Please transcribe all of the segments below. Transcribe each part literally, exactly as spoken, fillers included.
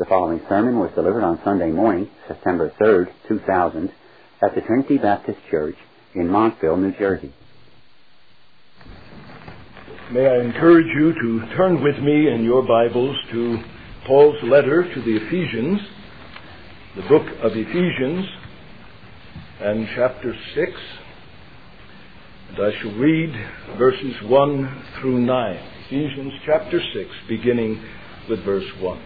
The following sermon was delivered on Sunday morning, September third, two thousand, at the Trinity Baptist Church in Montville, New Jersey. May I encourage you to turn with me in your Bibles to Paul's letter to the Ephesians, the book of Ephesians, and chapter six. And I shall read verses one through nine. Ephesians chapter six, beginning with verse one.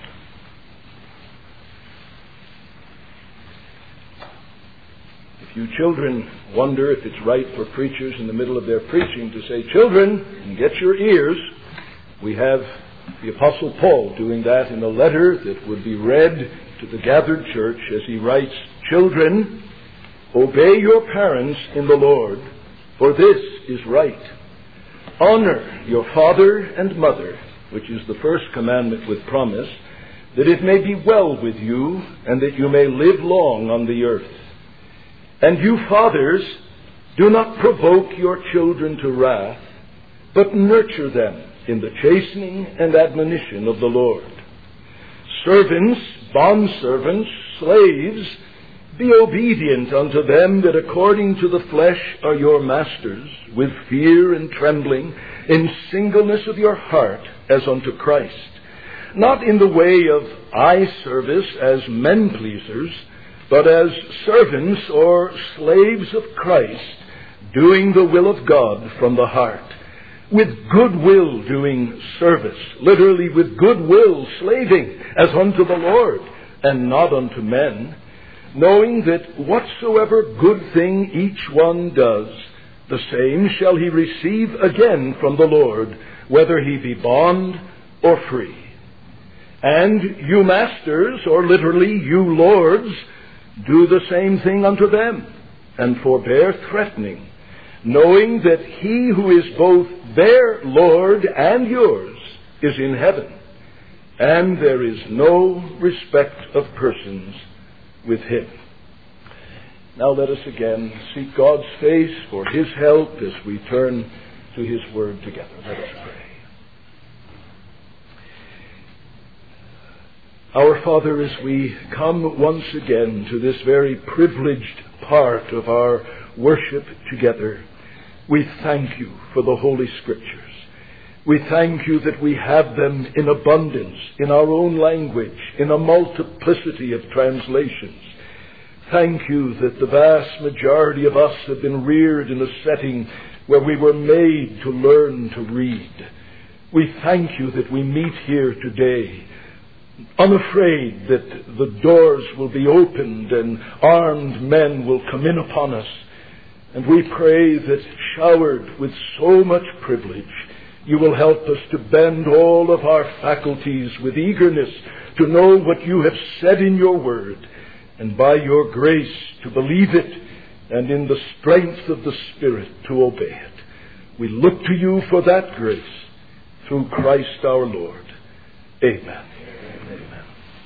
If you children wonder if it's right for preachers in the middle of their preaching to say, "Children, get your ears," we have the Apostle Paul doing that in a letter that would be read to the gathered church as he writes, "Children, obey your parents in the Lord, for this is right. Honor your father and mother," which is the first commandment with promise, "that it may be well with you and that you may live long on the earth. And you fathers, do not provoke your children to wrath, but nurture them in the chastening and admonition of the Lord. Servants, bondservants, slaves, be obedient unto them that according to the flesh are your masters, with fear and trembling, in singleness of your heart, as unto Christ, not in the way of eye service as men pleasers, but as servants or slaves of Christ, doing the will of God from the heart, with good will doing service, literally with good will slaving, as unto the Lord, and not unto men, knowing that whatsoever good thing each one does, the same shall he receive again from the Lord, whether he be bond or free. And you masters, or literally you lords, do the same thing unto them, and forbear threatening, knowing that he who is both their Lord and yours is in heaven, and there is no respect of persons with him. Now let us again seek God's face for his help as we turn to his word together. Let us pray. Our Father, as we come once again to this very privileged part of our worship together, we thank you for the Holy Scriptures. We thank you that we have them in abundance, in our own language, in a multiplicity of translations. Thank you that the vast majority of us have been reared in a setting where we were made to learn to read. We thank you that we meet here today unafraid that the doors will be opened and armed men will come in upon us. And we pray that, showered with so much privilege, you will help us to bend all of our faculties with eagerness to know what you have said in your word, and by your grace to believe it, and in the strength of the Spirit to obey it. We look to you for that grace through Christ our Lord. Amen. Amen.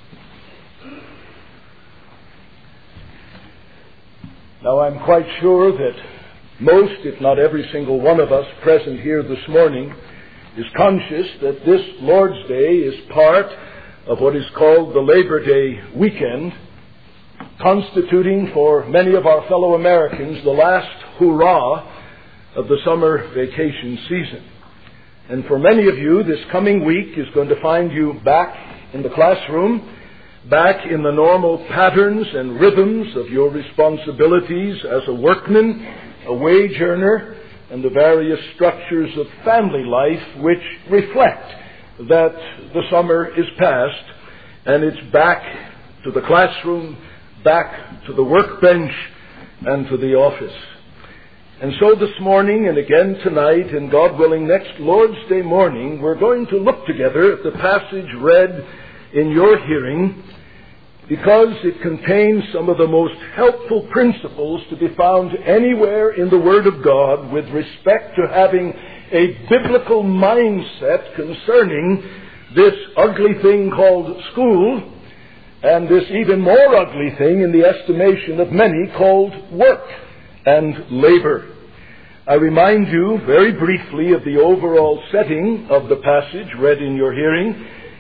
Now, I'm quite sure that most, if not every single one of us present here this morning, is conscious that this Lord's Day is part of what is called the Labor Day weekend, constituting for many of our fellow Americans the last hurrah of the summer vacation season. And for many of you, this coming week is going to find you back in the classroom, back in the normal patterns and rhythms of your responsibilities as a workman, a wage earner, and the various structures of family life which reflect that the summer is past and it's back to the classroom, back to the workbench, and to the office. And so this morning, and again tonight, and God willing next Lord's Day morning, we're going to look together at the passage read in your hearing, because it contains some of the most helpful principles to be found anywhere in the Word of God with respect to having a biblical mindset concerning this ugly thing called school, and this even more ugly thing in the estimation of many called work and labor. I remind you very briefly of the overall setting of the passage read in your hearing.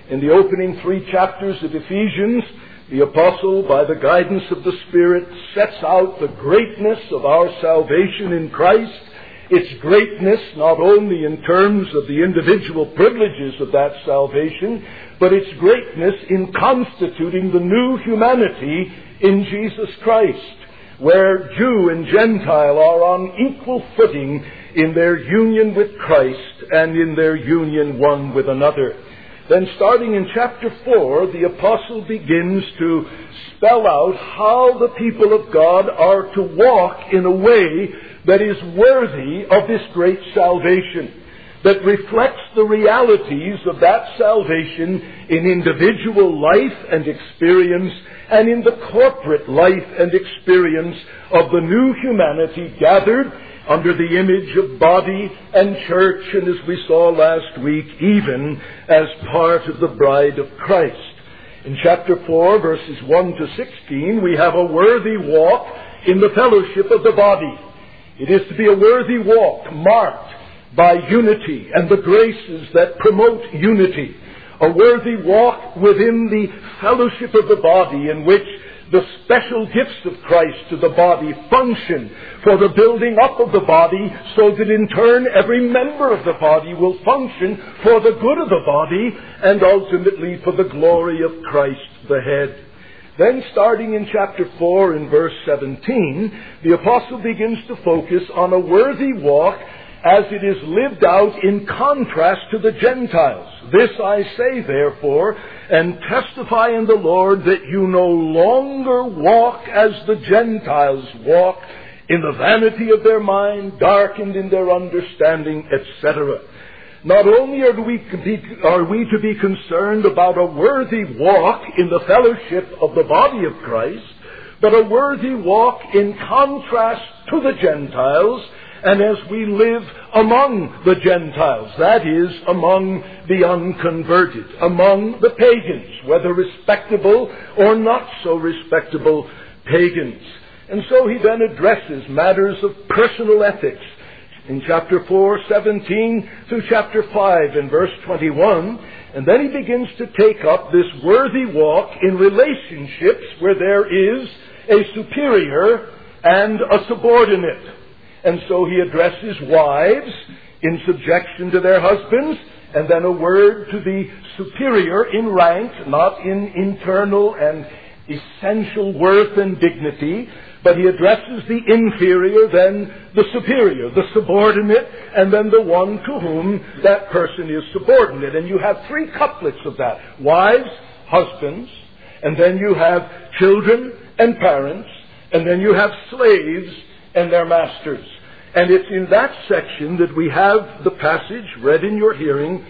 In the opening three chapters of Ephesians, the apostle, by the guidance of the Spirit, sets out the greatness of our salvation in Christ, its greatness not only in terms of the individual privileges of that salvation, but its greatness in constituting the new humanity in Jesus Christ, where Jew and Gentile are on equal footing in their union with Christ and in their union one with another. Then starting in chapter four, the apostle begins to spell out how the people of God are to walk in a way that is worthy of this great salvation, that reflects the realities of that salvation in individual life and experience and in the corporate life and experience of the new humanity gathered under the image of body and church, and as we saw last week, even as part of the bride of Christ. In chapter four, verses one to sixteen, we have a worthy walk in the fellowship of the body. It is to be a worthy walk marked by unity and the graces that promote unity. A worthy walk within the fellowship of the body in which the special gifts of Christ to the body function for the building up of the body, so that in turn every member of the body will function for the good of the body and ultimately for the glory of Christ the head. Then starting in chapter four in verse seventeen, the apostle begins to focus on a worthy walk as it is lived out in contrast to the Gentiles. This I say, therefore, and testify in the Lord, that you no longer walk as the Gentiles walk, in the vanity of their mind, darkened in their understanding, et cetera. Not only are we, are we to be concerned about a worthy walk in the fellowship of the body of Christ, but a worthy walk in contrast to the Gentiles, and as we live among the Gentiles, that is, among the unconverted, among the pagans, whether respectable or not so respectable pagans. And so he then addresses matters of personal ethics in chapter four, seventeen, through chapter five in verse twenty-one, and then he begins to take up this worthy walk in relationships where there is a superior and a subordinate. And so he addresses wives in subjection to their husbands, and then a word to the superior in rank, not in internal and essential worth and dignity, but he addresses the inferior, then the superior, the subordinate, and then the one to whom that person is subordinate. And you have three couplets of that: wives, husbands, and then you have children and parents, and then you have slaves and their masters. And it's in that section that we have the passage read in your hearing,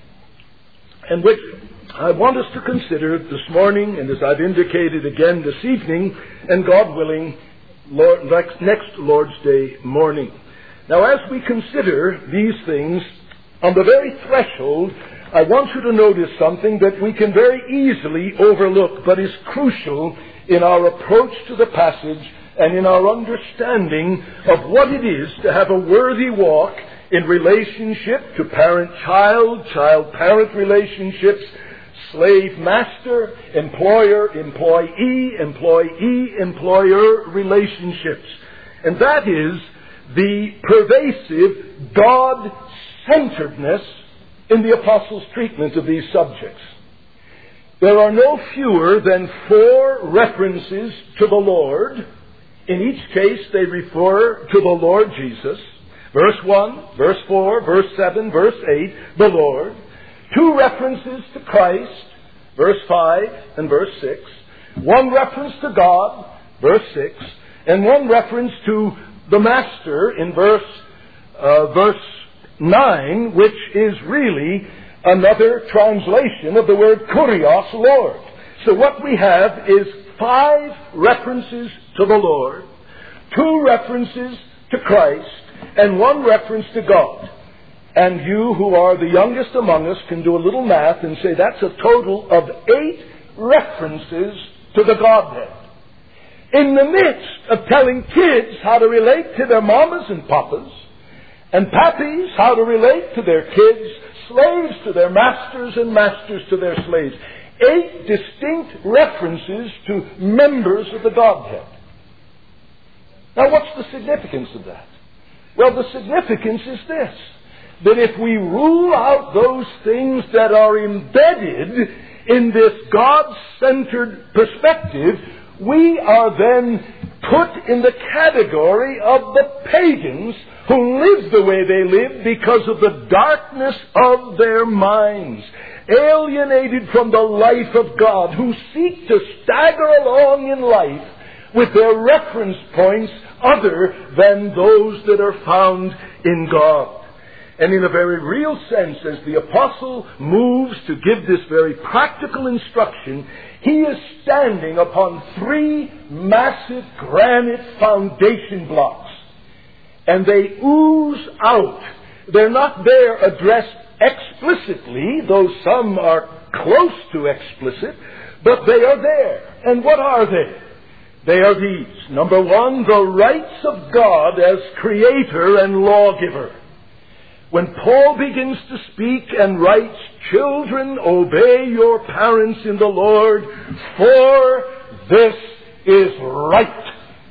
and which I want us to consider this morning, and as I've indicated again this evening, and God willing, Lord, next, next Lord's Day morning. Now, as we consider these things, on the very threshold, I want you to notice something that we can very easily overlook, but is crucial in our approach to the passage and in our understanding of what it is to have a worthy walk in relationship to parent-child, child-parent relationships, slave-master, employer-employee, employee-employer relationships. And that is the pervasive God-centeredness in the Apostles' treatment of these subjects. There are no fewer than four references to the Lord. In each case, they refer to the Lord Jesus. Verse one, verse four, verse seven, verse eight, the Lord. Two references to Christ, verse five and verse six. One reference to God, verse six. And one reference to the Master in verse, uh, verse nine, which is really another translation of the word kurios, Lord. So what we have is five references to the Lord, two references to Christ, and one reference to God. And you who are the youngest among us can do a little math and say that's a total of eight references to the Godhead. In the midst of telling kids how to relate to their mamas and papas, and pappies how to relate to their kids, slaves to their masters, and masters to their slaves. Eight distinct references to members of the Godhead. Now, what's the significance of that? Well, the significance is this, that if we rule out those things that are embedded in this God-centered perspective, we are then put in the category of the pagans who live the way they live because of the darkness of their minds, alienated from the life of God, who seek to stagger along in life with their reference points other than those that are found in God. And in a very real sense, as the apostle moves to give this very practical instruction, he is standing upon three massive granite foundation blocks. And they ooze out. They're not there addressed explicitly, though some are close to explicit, but they are there. And what are they? They are these. Number one, the rights of God as creator and lawgiver. When Paul begins to speak and writes, "Children, obey your parents in the Lord, for this is right."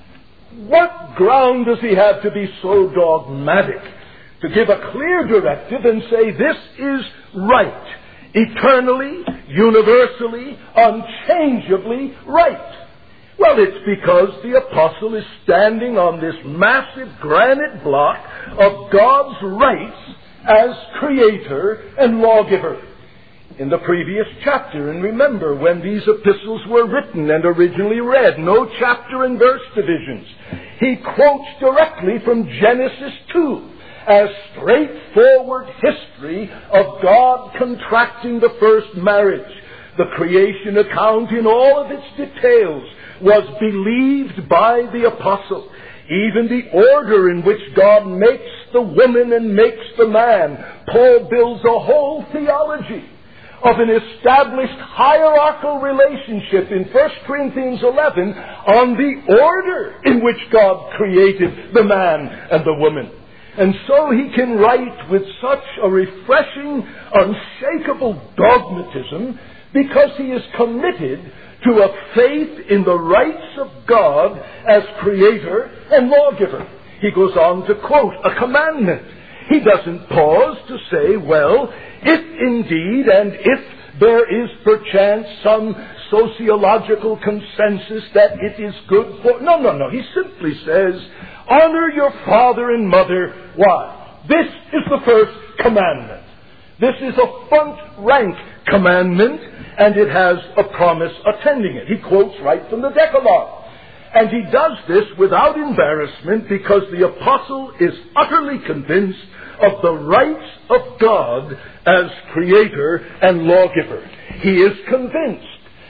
What ground does he have to be so dogmatic? To give a clear directive and say this is right. Eternally, universally, unchangeably right. Well, it's because the apostle is standing on this massive granite block of God's rights as creator and lawgiver. In the previous chapter, and remember when these epistles were written and originally read, no chapter and verse divisions, he quotes directly from Genesis two as straightforward history of God contracting the first marriage. The creation account in all of its details was believed by the apostle. Even the order in which God makes the woman and makes the man. Paul builds a whole theology of an established hierarchical relationship in First Corinthians eleven on the order in which God created the man and the woman. And so he can write with such a refreshing, unshakable dogmatism because he is committed to a faith in the rights of God as creator and lawgiver. He goes on to quote a commandment. He doesn't pause to say, well, if indeed and if there is perchance some sociological consensus that it is good for... No, no, no. He simply says, honor your father and mother. Why? This is the first commandment. This is a front-rank commandment, and it has a promise attending it. He quotes right from the Decalogue. And he does this without embarrassment because the apostle is utterly convinced of the rights of God as creator and lawgiver. He is convinced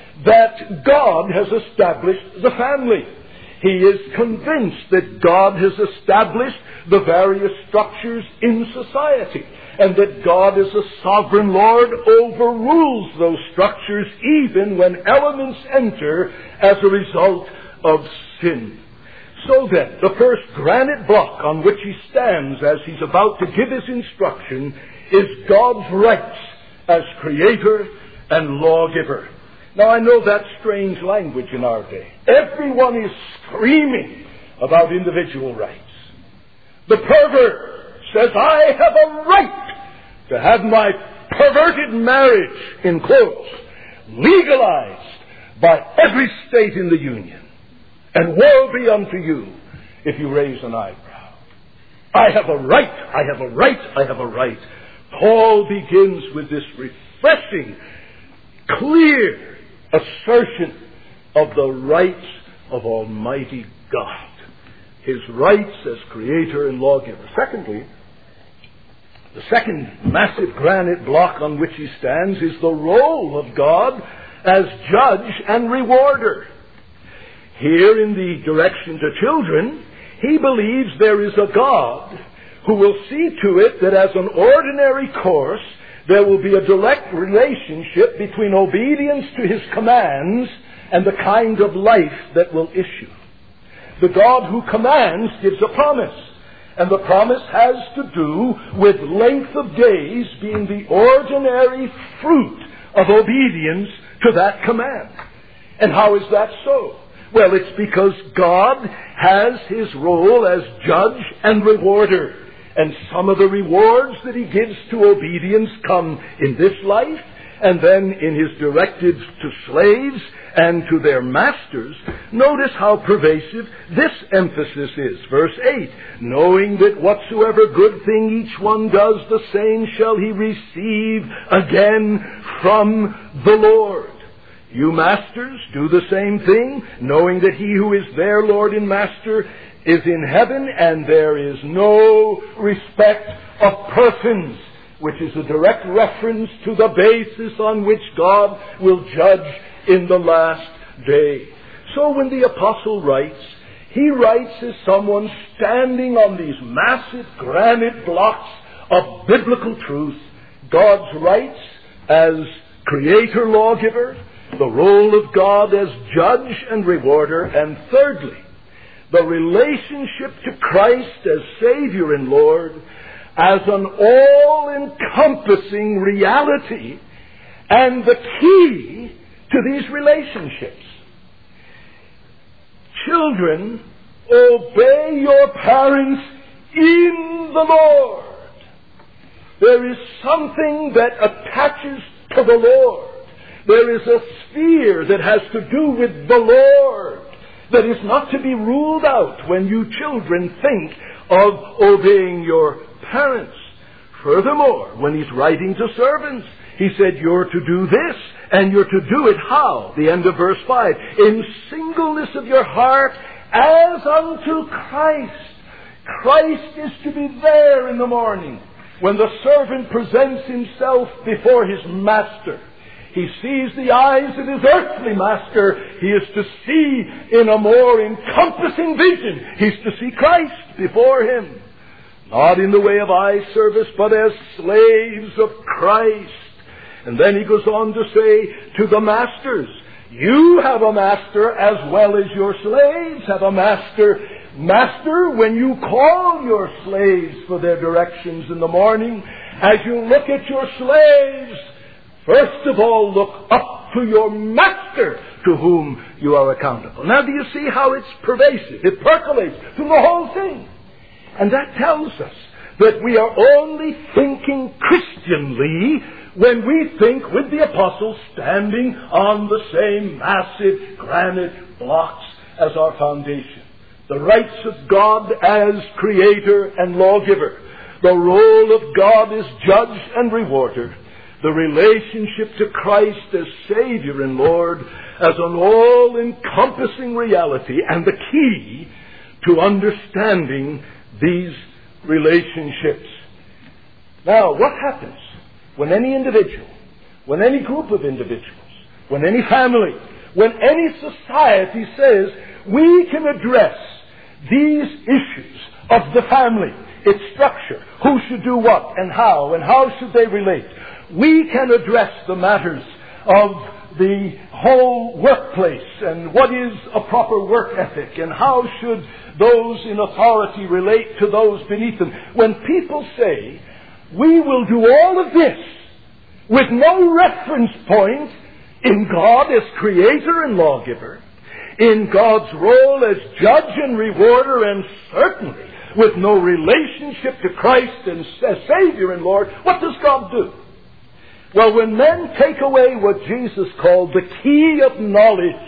that God has established the family. He is convinced that God has established the various structures in society, and that God as a sovereign Lord overrules those structures even when elements enter as a result of sin. So then, the first granite block on which he stands as he's about to give his instruction is God's rights as creator and lawgiver. Now, I know that's strange language in our day. Everyone is screaming about individual rights. The pervert says, I have a right to have my perverted marriage, in quotes, legalized by every state in the Union. And woe be unto you if you raise an eyebrow. I have a right, I have a right, I have a right. Paul begins with this refreshing, clear assertion of the rights of Almighty God. His rights as creator and lawgiver. Secondly, the second massive granite block on which he stands is the role of God as judge and rewarder. Here in the direction to children, he believes there is a God who will see to it that as an ordinary course, there will be a direct relationship between obedience to his commands and the kind of life that will issue. The God who commands gives a promise, And the promise has to do with length of days being the ordinary fruit of obedience to that command. And how is that so? Well, it's because God has His role as judge and rewarder. And some of the rewards that He gives to obedience come in this life, and then in His directives to slaves and to their masters. Notice how pervasive this emphasis is. Verse eight, knowing that whatsoever good thing each one does, the same shall he receive again from the Lord. You masters, do the same thing, knowing that He who is their Lord and Master is in heaven, and there is no respect of persons, which is a direct reference to the basis on which God will judge in the last day. So when the apostle writes, he writes as someone standing on these massive granite blocks of biblical truth, God's rights as creator, lawgiver, the role of God as judge and rewarder, and thirdly, the relationship to Christ as Savior and Lord as an all-encompassing reality and the key to these relationships. Children, obey your parents in the Lord. There is something that attaches to the Lord. There is a sphere that has to do with the Lord that is not to be ruled out when you children think of obeying your parents. Furthermore, when he's writing to servants, he said, you're to do this, and you're to do it how? The end of verse five. In singleness of your heart, as unto Christ. Christ is to be there in the morning when the servant presents himself before his master. He sees the eyes of his earthly master. He is to see in a more encompassing vision. He's to see Christ before him. Not in the way of eye service, but as slaves of Christ. And then he goes on to say to the masters, you have a master as well as your slaves have a master. Master, when you call your slaves for their directions in the morning, as you look at your slaves, first of all, look up to your master to whom you are accountable. Now, do you see how it's pervasive? It percolates through the whole thing. And that tells us that we are only thinking Christianly when we think with the apostles standing on the same massive granite blocks as our foundation. The rights of God as creator and lawgiver. The role of God as judge and rewarder. The relationship to Christ as Savior and Lord as an all-encompassing reality and the key to understanding these relationships. Now, what happens when any individual, when any group of individuals, when any family, when any society says we can address these issues of the family, its structure, who should do what and how, and how should they relate? We can address the matters of the whole workplace and what is a proper work ethic and how should those in authority relate to those beneath them. When people say, we will do all of this with no reference point in God as creator and lawgiver, in God's role as judge and rewarder, and certainly with no relationship to Christ and as Savior and Lord, what does God do? Well, when men take away what Jesus called the key of knowledge,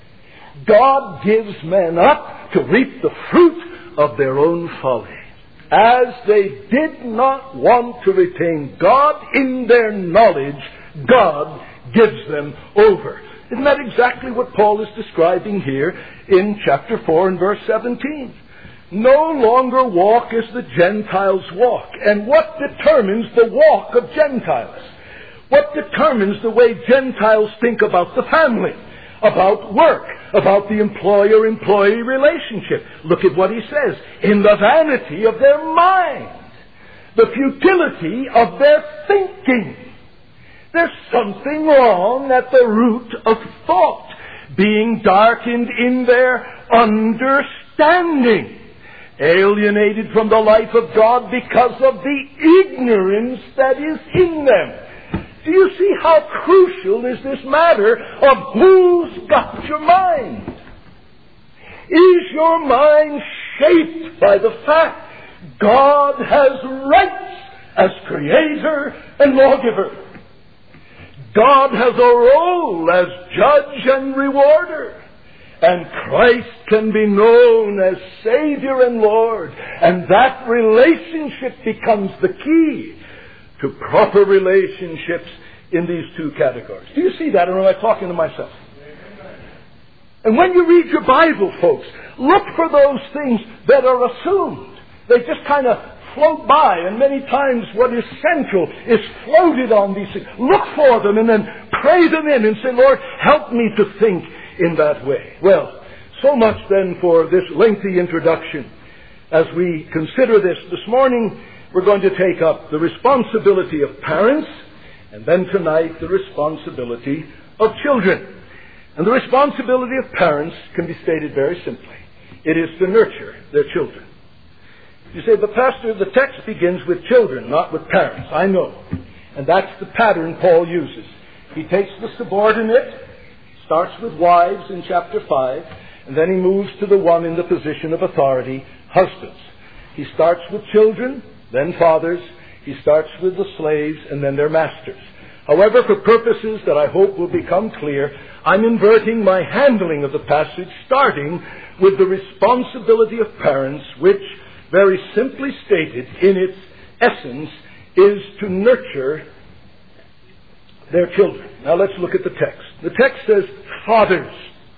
God gives men up to reap the fruit of their own folly. As they did not want to retain God in their knowledge, God gives them over. Isn't that exactly what Paul is describing here in chapter four and verse seventeen? No longer walk as the Gentiles walk. And what determines the walk of Gentiles? What determines the way Gentiles think about the family, about work, about the employer-employee relationship? Look at what he says. In the vanity of their mind, the futility of their thinking. There's something wrong at the root of thought, being darkened in their understanding. alienated from the life of God because of the ignorance that is in them. Do you see how crucial is this matter of who's got your mind? Is your mind shaped by the fact God has rights as creator and lawgiver? God has a role as judge and rewarder. And Christ can be known as Savior and Lord. And that relationship becomes the key to proper relationships in these two categories. Do you see that, or am I talking to myself? And when you read your Bible, folks, look for those things that are assumed. They just kind of float by, and many times what is central is floated on these things. Look for them and then pray them in and say, Lord, help me to think in that way. Well, so much then for this lengthy introduction. As we consider this this morning, we're going to take up the responsibility of parents, and then tonight the responsibility of children. And the responsibility of parents can be stated very simply. It is to nurture their children. You say, but Pastor, the text begins with children, not with parents. I know. And that's the pattern Paul uses. He takes the subordinate, starts with wives in chapter five, and then he moves to the one in the position of authority, husbands. He starts with children, then fathers. He starts with the slaves, and then their masters. However, for purposes that I hope will become clear, I'm inverting my handling of the passage, starting with the responsibility of parents, which, very simply stated in its essence, is to nurture their children. Now let's look at the text. The text says fathers.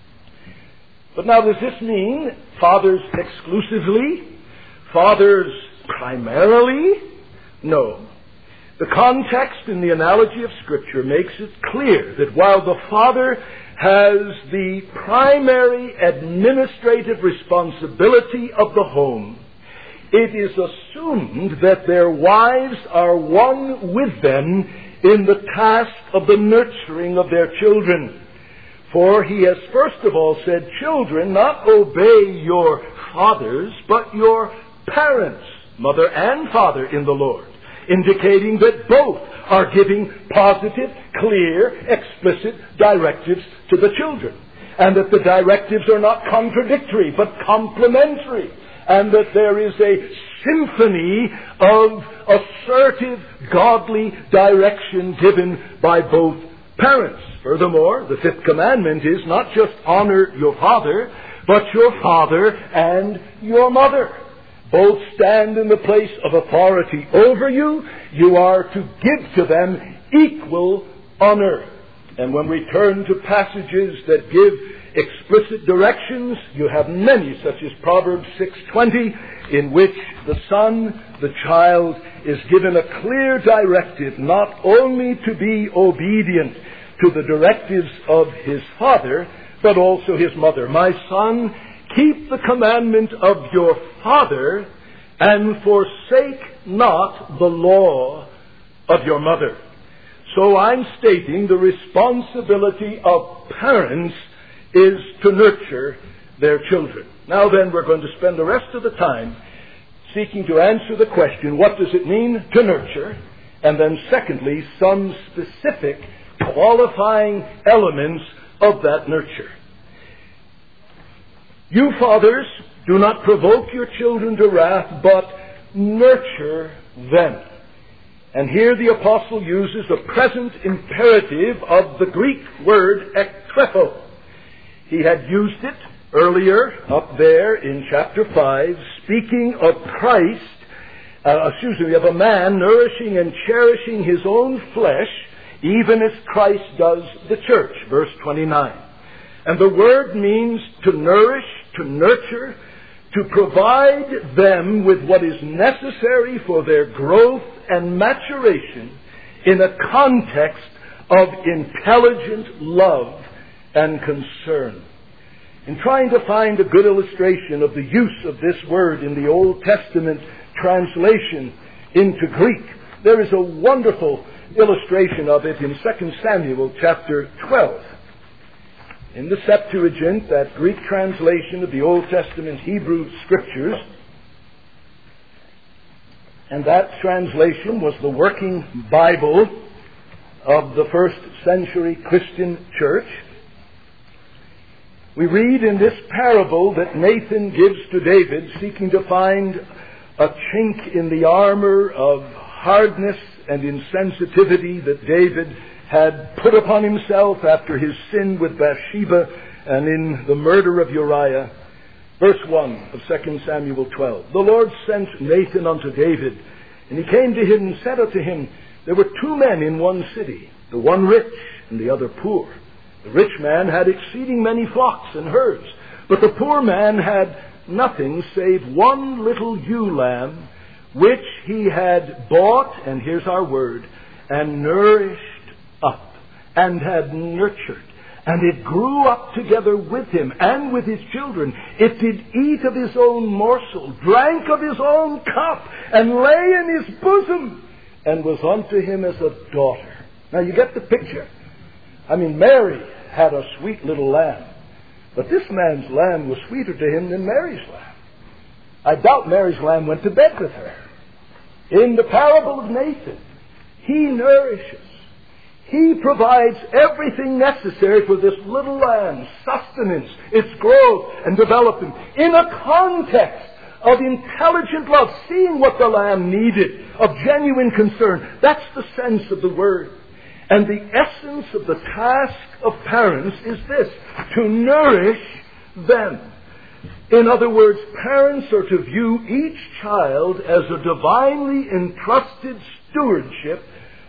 But now does this mean fathers exclusively? Fathers primarily? No. The context in the analogy of Scripture makes it clear that while the father has the primary administrative responsibility of the home, it is assumed that their wives are one with them in the task of the nurturing of their children. For he has first of all said, children, not obey your fathers, but your parents, mother and father in the Lord, indicating that both are giving positive, clear, explicit directives to the children, and that the directives are not contradictory, but complementary, and that there is a symphony of assertive, godly direction given by both parents. Furthermore, the fifth commandment is not just honor your father, but your father and your mother. Both stand in the place of authority over you. You are to give to them equal honor. And when we turn to passages that give explicit directions, you have many, such as Proverbs six twenty, in which the son, the child, is given a clear directive not only to be obedient to the directives of his father, but also his mother. My son, keep the commandment of your father, and forsake not the law of your mother. So I'm stating the responsibility of parents is to nurture their children. Now then, we're going to spend the rest of the time seeking to answer the question, what does it mean to nurture? And then secondly, some specific qualifying elements of that nurture. You fathers, do not provoke your children to wrath, but nurture them. And here the apostle uses a present imperative of the Greek word ektrepho. He had used it earlier up there in chapter five, speaking of Christ, uh, excuse me, of a man nourishing and cherishing his own flesh, even as Christ does the church, verse twenty-nine. And the word means to nourish, to nurture, to provide them with what is necessary for their growth and maturation in a context of intelligent love and concern. In trying to find a good illustration of the use of this word in the Old Testament translation into Greek, there is a wonderful illustration of it in Second Samuel chapter twelve. In the Septuagint, that Greek translation of the Old Testament Hebrew Scriptures, And that translation was the working Bible of the first century Christian church. We read in this parable that Nathan gives to David, seeking to find a chink in the armor of hardness and insensitivity that David had put upon himself after his sin with Bathsheba and in the murder of Uriah. Verse one of Second Samuel twelve. The Lord sent Nathan unto David, and he came to him and said unto him, there were two men in one city, the one rich and the other poor. The rich man had exceeding many flocks and herds, but the poor man had nothing save one little ewe lamb, which he had bought, and here's our word, and nourished up, and had nurtured. And it grew up together with him and with his children. It did eat of his own morsel, drank of his own cup, and lay in his bosom, and was unto him as a daughter. Now you get the picture. I mean, Mary had a sweet little lamb, but this man's lamb was sweeter to him than Mary's lamb. I doubt Mary's lamb went to bed with her. In the parable of Nathan, he nourishes. He provides everything necessary for this little lamb's sustenance, its growth and development, in a context of intelligent love, seeing what the lamb needed, of genuine concern. That's the sense of the word. And the essence of the task of parents is this: to nourish them. In other words, parents are to view each child as a divinely entrusted stewardship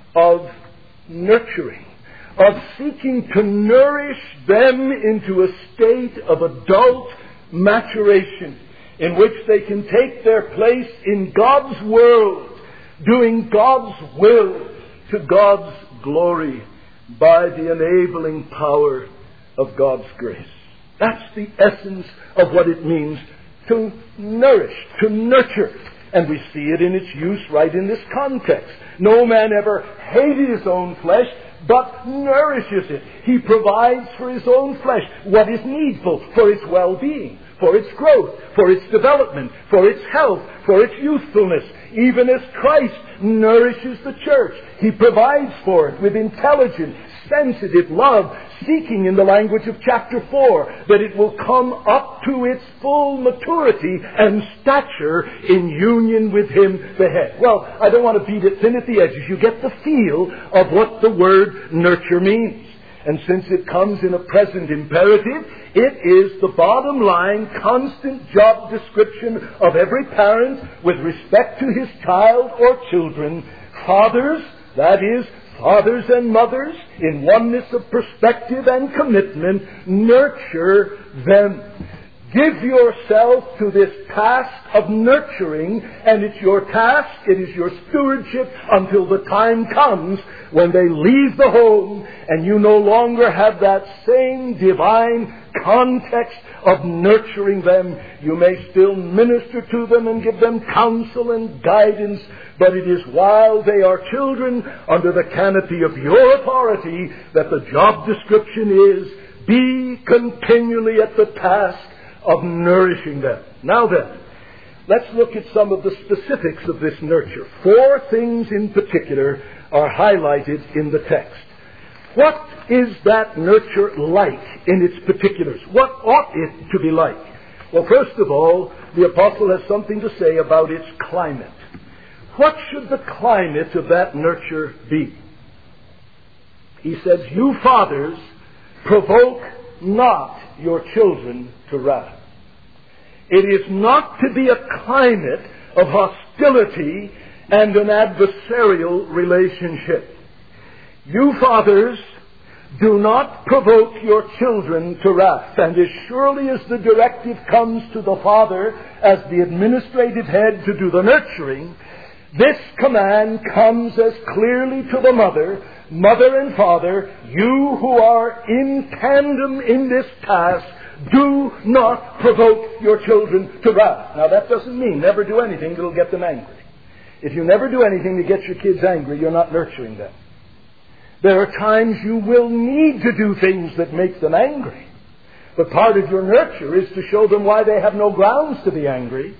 of nurturing, of seeking to nourish them into a state of adult maturation in which they can take their place in God's world, doing God's will to God's glory by the enabling power of God's grace. That's the essence of what it means to nourish, to nurture. And we see it in its use right in this context. No man ever hated his own flesh, but nourishes it. He provides for his own flesh what is needful for its well-being, for its growth, for its development, for its health, for its youthfulness. Even as Christ nourishes the church, He provides for it with intelligent, sensitive love, seeking, in the language of chapter four, that it will come up to its full maturity and stature in union with Him, the head. Well, I don't want to beat it thin at the edges. You get the feel of what the word nurture means. And since it comes in a present imperative, it is the bottom line, constant job description of every parent with respect to his child or children. Fathers, that is, fathers and mothers, in oneness of perspective and commitment, nurture them. Give yourself to this task of nurturing, and it's your task, it is your stewardship until the time comes when they leave the home and you no longer have that same divine context of nurturing them. You may still minister to them and give them counsel and guidance, but it is while they are children under the canopy of your authority that the job description is, be continually at the task of nourishing them. Now then, let's look at some of the specifics of this nurture. Four things in particular are highlighted in the text. What is that nurture like in its particulars? What ought it to be like? Well, first of all, the apostle has something to say about its climate. What should the climate of that nurture be? He says, you fathers, provoke not your children to wrath. It is not to be a climate of hostility and an adversarial relationship. You fathers, do not provoke your children to wrath. And as surely as the directive comes to the father as the administrative head to do the nurturing, this command comes as clearly to the mother. Mother and father, you who are in tandem in this task, do not provoke your children to wrath. Now that doesn't mean never do anything that will get them angry. If you never do anything to get your kids angry, you're not nurturing them. There are times you will need to do things that make them angry. But part of your nurture is to show them why they have no grounds to be angry.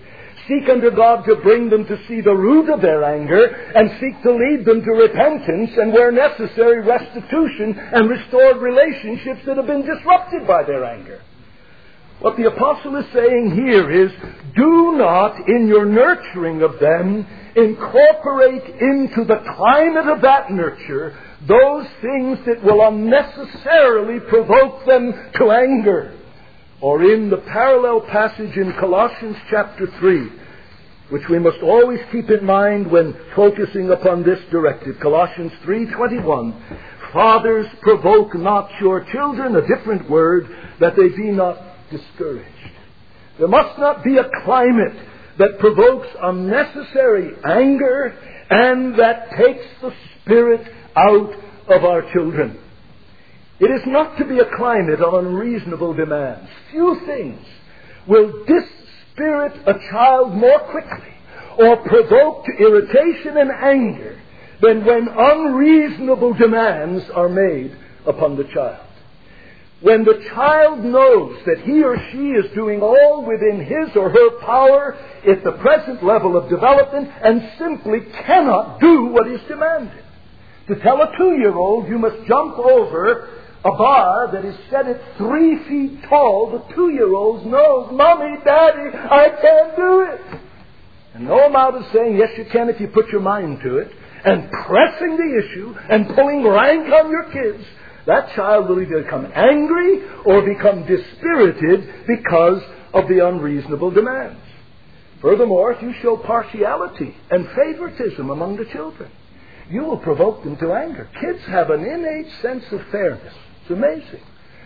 seek under God to bring them to see the root of their anger and seek to lead them to repentance and, where necessary, restitution and restored relationships that have been disrupted by their anger. What the apostle is saying here is, do not, in your nurturing of them, incorporate into the climate of that nurture those things that will unnecessarily provoke them to anger. Or in the parallel passage in Colossians chapter three, which we must always keep in mind when focusing upon this directive, Colossians three twenty-one, fathers, provoke not your children, a different word, that they be not discouraged. There must not be a climate that provokes unnecessary anger and that takes the spirit out of our children. It is not to be a climate of unreasonable demands. Few things will dispirit a child more quickly or provoke to irritation and anger than when unreasonable demands are made upon the child. When the child knows that he or she is doing all within his or her power at the present level of development and simply cannot do what is demanded. To tell a two-year-old you must jump over a bar that is set at three feet tall, the two-year-old knows, Mommy, Daddy, I can't do it. And no amount of saying, yes, you can if you put your mind to it, and pressing the issue and pulling rank on your kids, that child will either become angry or become dispirited because of the unreasonable demands. Furthermore, if you show partiality and favoritism among the children, you will provoke them to anger. Kids have an innate sense of fairness. It's amazing.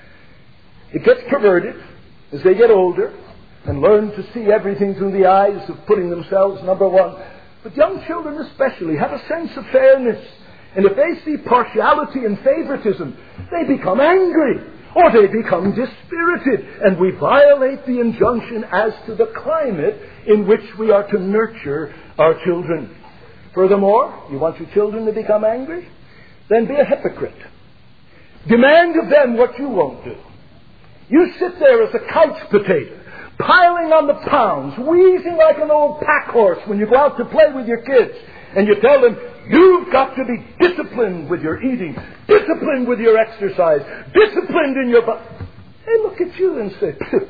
It gets perverted as they get older and learn to see everything through the eyes of putting themselves number one. But young children especially have a sense of fairness. And if they see partiality and favoritism, they become angry or they become dispirited. And we violate the injunction as to the climate in which we are to nurture our children. Furthermore, you want your children to become angry? Then be a hypocrite. Demand of them what you won't do. You sit there as a couch potato, piling on the pounds, wheezing like an old pack horse when you go out to play with your kids. And you tell them, you've got to be disciplined with your eating, disciplined with your exercise, disciplined in your body. They look at you and say, phew.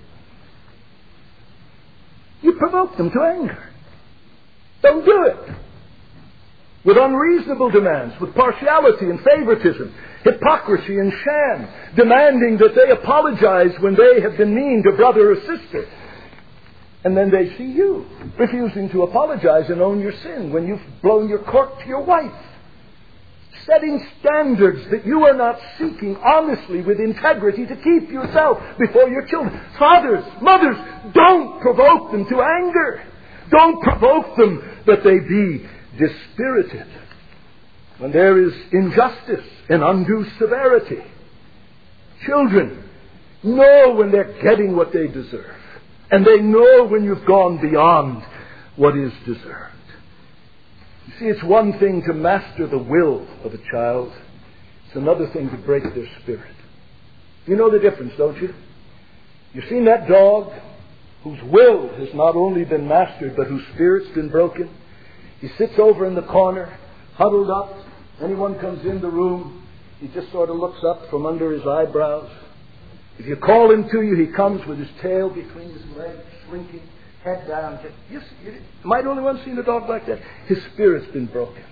You provoke them to anger. Don't do it. With unreasonable demands, with partiality and favoritism, hypocrisy and sham, demanding that they apologize when they have been mean to brother or sister. And then they see you refusing to apologize and own your sin when you've blown your cork to your wife. Setting standards that you are not seeking honestly with integrity to keep yourself before your children. Fathers, mothers, don't provoke them to anger. Don't provoke them that they be dispirited. When there is injustice and undue severity, children know when they're getting what they deserve. And they know when you've gone beyond what is deserved. You see, it's one thing to master the will of a child. It's another thing to break their spirit. You know the difference, don't you? You've seen that dog whose will has not only been mastered, but whose spirit's been broken. He sits over in the corner, huddled up. Anyone comes in the room, he just sort of looks up from under his eyebrows. If you call him to you, he comes with his tail between his legs, slinking, head down. You, you, am I the only one seeing a dog like that? His spirit's been broken.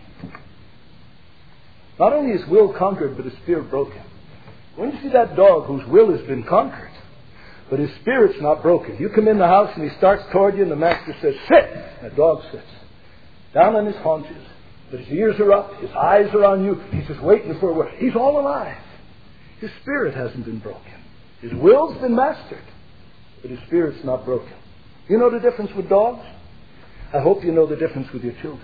Not only his will conquered, but his spirit broken. When you see that dog whose will has been conquered, but his spirit's not broken, you come in the house and he starts toward you and the master says, sit! And the dog sits down on his haunches, but his ears are up, his eyes are on you. He's just waiting for a word. He's all alive. His spirit hasn't been broken. His will's been mastered, but his spirit's not broken. You know the difference with dogs? I hope you know the difference with your children.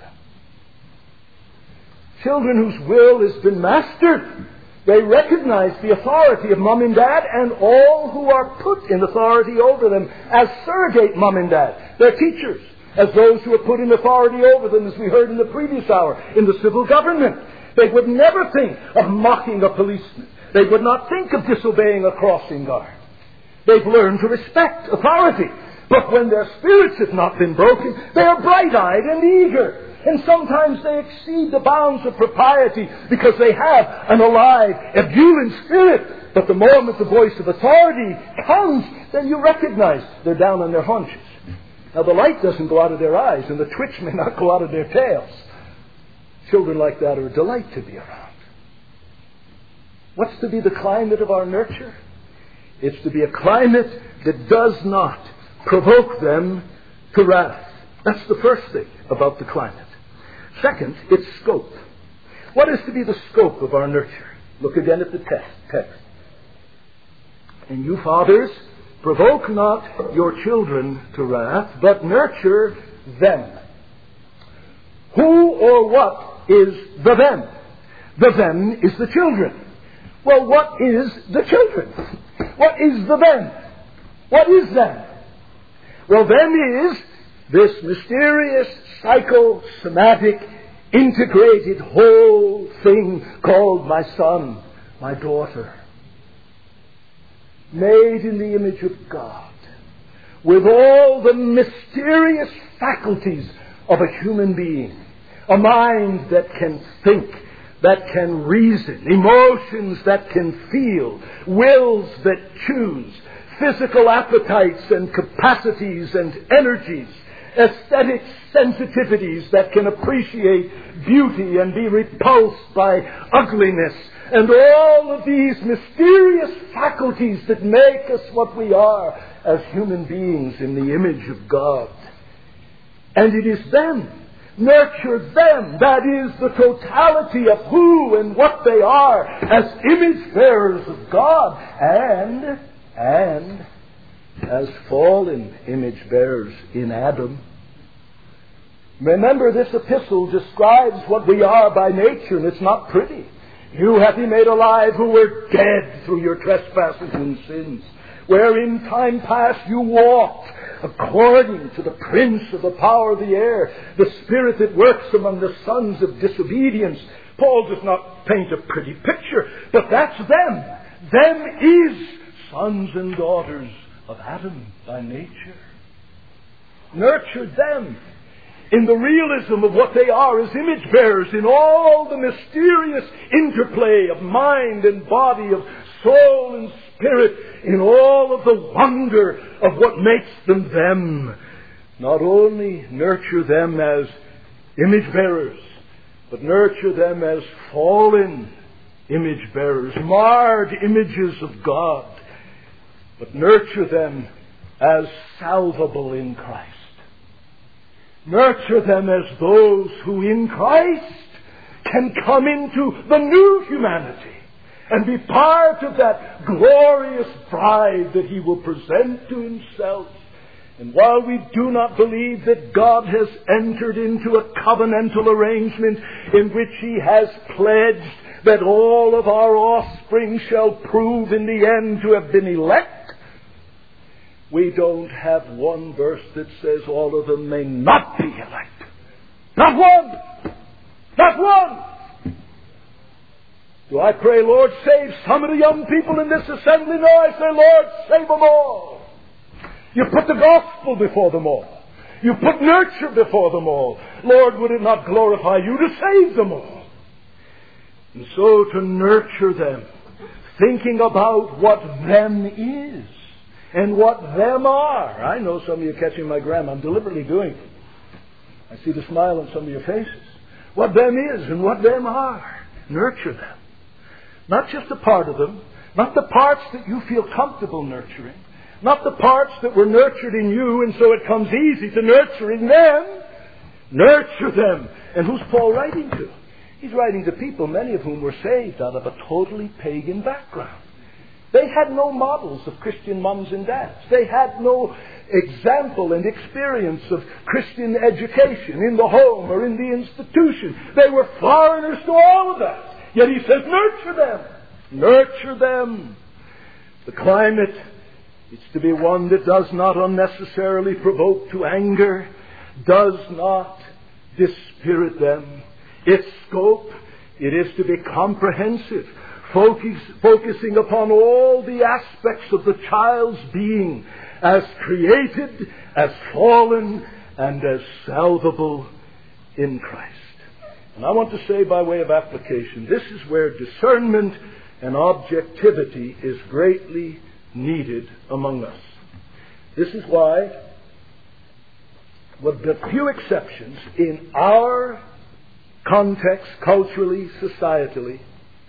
Children whose will has been mastered, they recognize the authority of mom and dad and all who are put in authority over them as surrogate mom and dad. They're teachers, as those who are put in authority over them, as we heard in the previous hour, in the civil government. They would never think of mocking a policeman. They would not think of disobeying a crossing guard. They've learned to respect authority. But when their spirits have not been broken, they are bright-eyed and eager. And sometimes they exceed the bounds of propriety because they have an alive, ebullient spirit. But the moment the voice of authority comes, then you recognize they're down on their haunches. Now the light doesn't go out of their eyes, and the twitch may not go out of their tails. Children like that are a delight to be around. What's to be the climate of our nurture? It's to be a climate that does not provoke them to wrath. That's the first thing about the climate. Second, its scope. What is to be the scope of our nurture? Look again at the text. text. And you fathers, provoke not your children to wrath, but nurture them. Who or what is the them? The them is the children. Well, what is the children? What is the them? What is them? Well, them is this mysterious, psychosomatic, integrated whole thing called my son, my daughter. Made in the image of God, with all the mysterious faculties of a human being. A mind that can think, that can reason, emotions that can feel, wills that choose, physical appetites and capacities and energies, aesthetic sensitivities that can appreciate beauty and be repulsed by ugliness, and all of these mysterious faculties that make us what we are as human beings in the image of God. And it is them, nurture them, that is the totality of who and what they are as image bearers of God, and, and as fallen image bearers in Adam. Remember, this epistle describes what we are by nature, and it's not pretty. You hath he made alive who were dead through your trespasses and sins, where in time past you walked according to the prince of the power of the air, the spirit that works among the sons of disobedience. Paul does not paint a pretty picture, but that's them. Them is sons and daughters of Adam by nature. Nurture them in the realism of what they are as image bearers, in all the mysterious interplay of mind and body, of soul and spirit, in all of the wonder of what makes them them. Not only nurture them as image bearers, but nurture them as fallen image bearers, marred images of God, but nurture them as salvable in Christ. Nurture them as those who in Christ can come into the new humanity and be part of that glorious bride that he will present to himself. And while we do not believe that God has entered into a covenantal arrangement in which he has pledged that all of our offspring shall prove in the end to have been elect, we don't have one verse that says all of them may not be elect. Not one! Not one! Do I pray, Lord, save some of the young people in this assembly? No, I say, Lord, save them all. You put the gospel before them all. You put nurture before them all. Lord, would it not glorify you to save them all? And so to nurture them, thinking about what them is and what them are. I know some of you are catching my gram. I'm deliberately doing it. I see the smile on some of your faces. What them is and what them are. Nurture them. Not just a part of them. Not the parts that you feel comfortable nurturing. Not the parts that were nurtured in you and so it comes easy to nurture in them. Nurture them. And who's Paul writing to? He's writing to people, many of whom were saved out of a totally pagan background. They had no models of Christian mums and dads. They had no example and experience of Christian education in the home or in the institution. They were foreigners to all of that. Yet he says, nurture them. Nurture them. The climate is to be one that does not unnecessarily provoke to anger, does not dispirit them. Its scope, it is to be comprehensive. focus, focusing upon all the aspects of the child's being as created, as fallen, and as salvable in Christ. And I want to say by way of application, this is where discernment and objectivity is greatly needed among us. This is why, with the few exceptions, in our context, culturally, societally,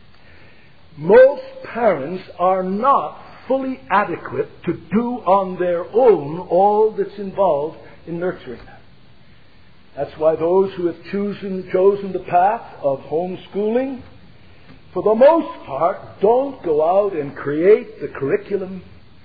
most parents are not fully adequate to do on their own all that's involved in nurturing them. That's why those who have chosen, chosen the path of homeschooling, for the most part, don't go out and create the curriculum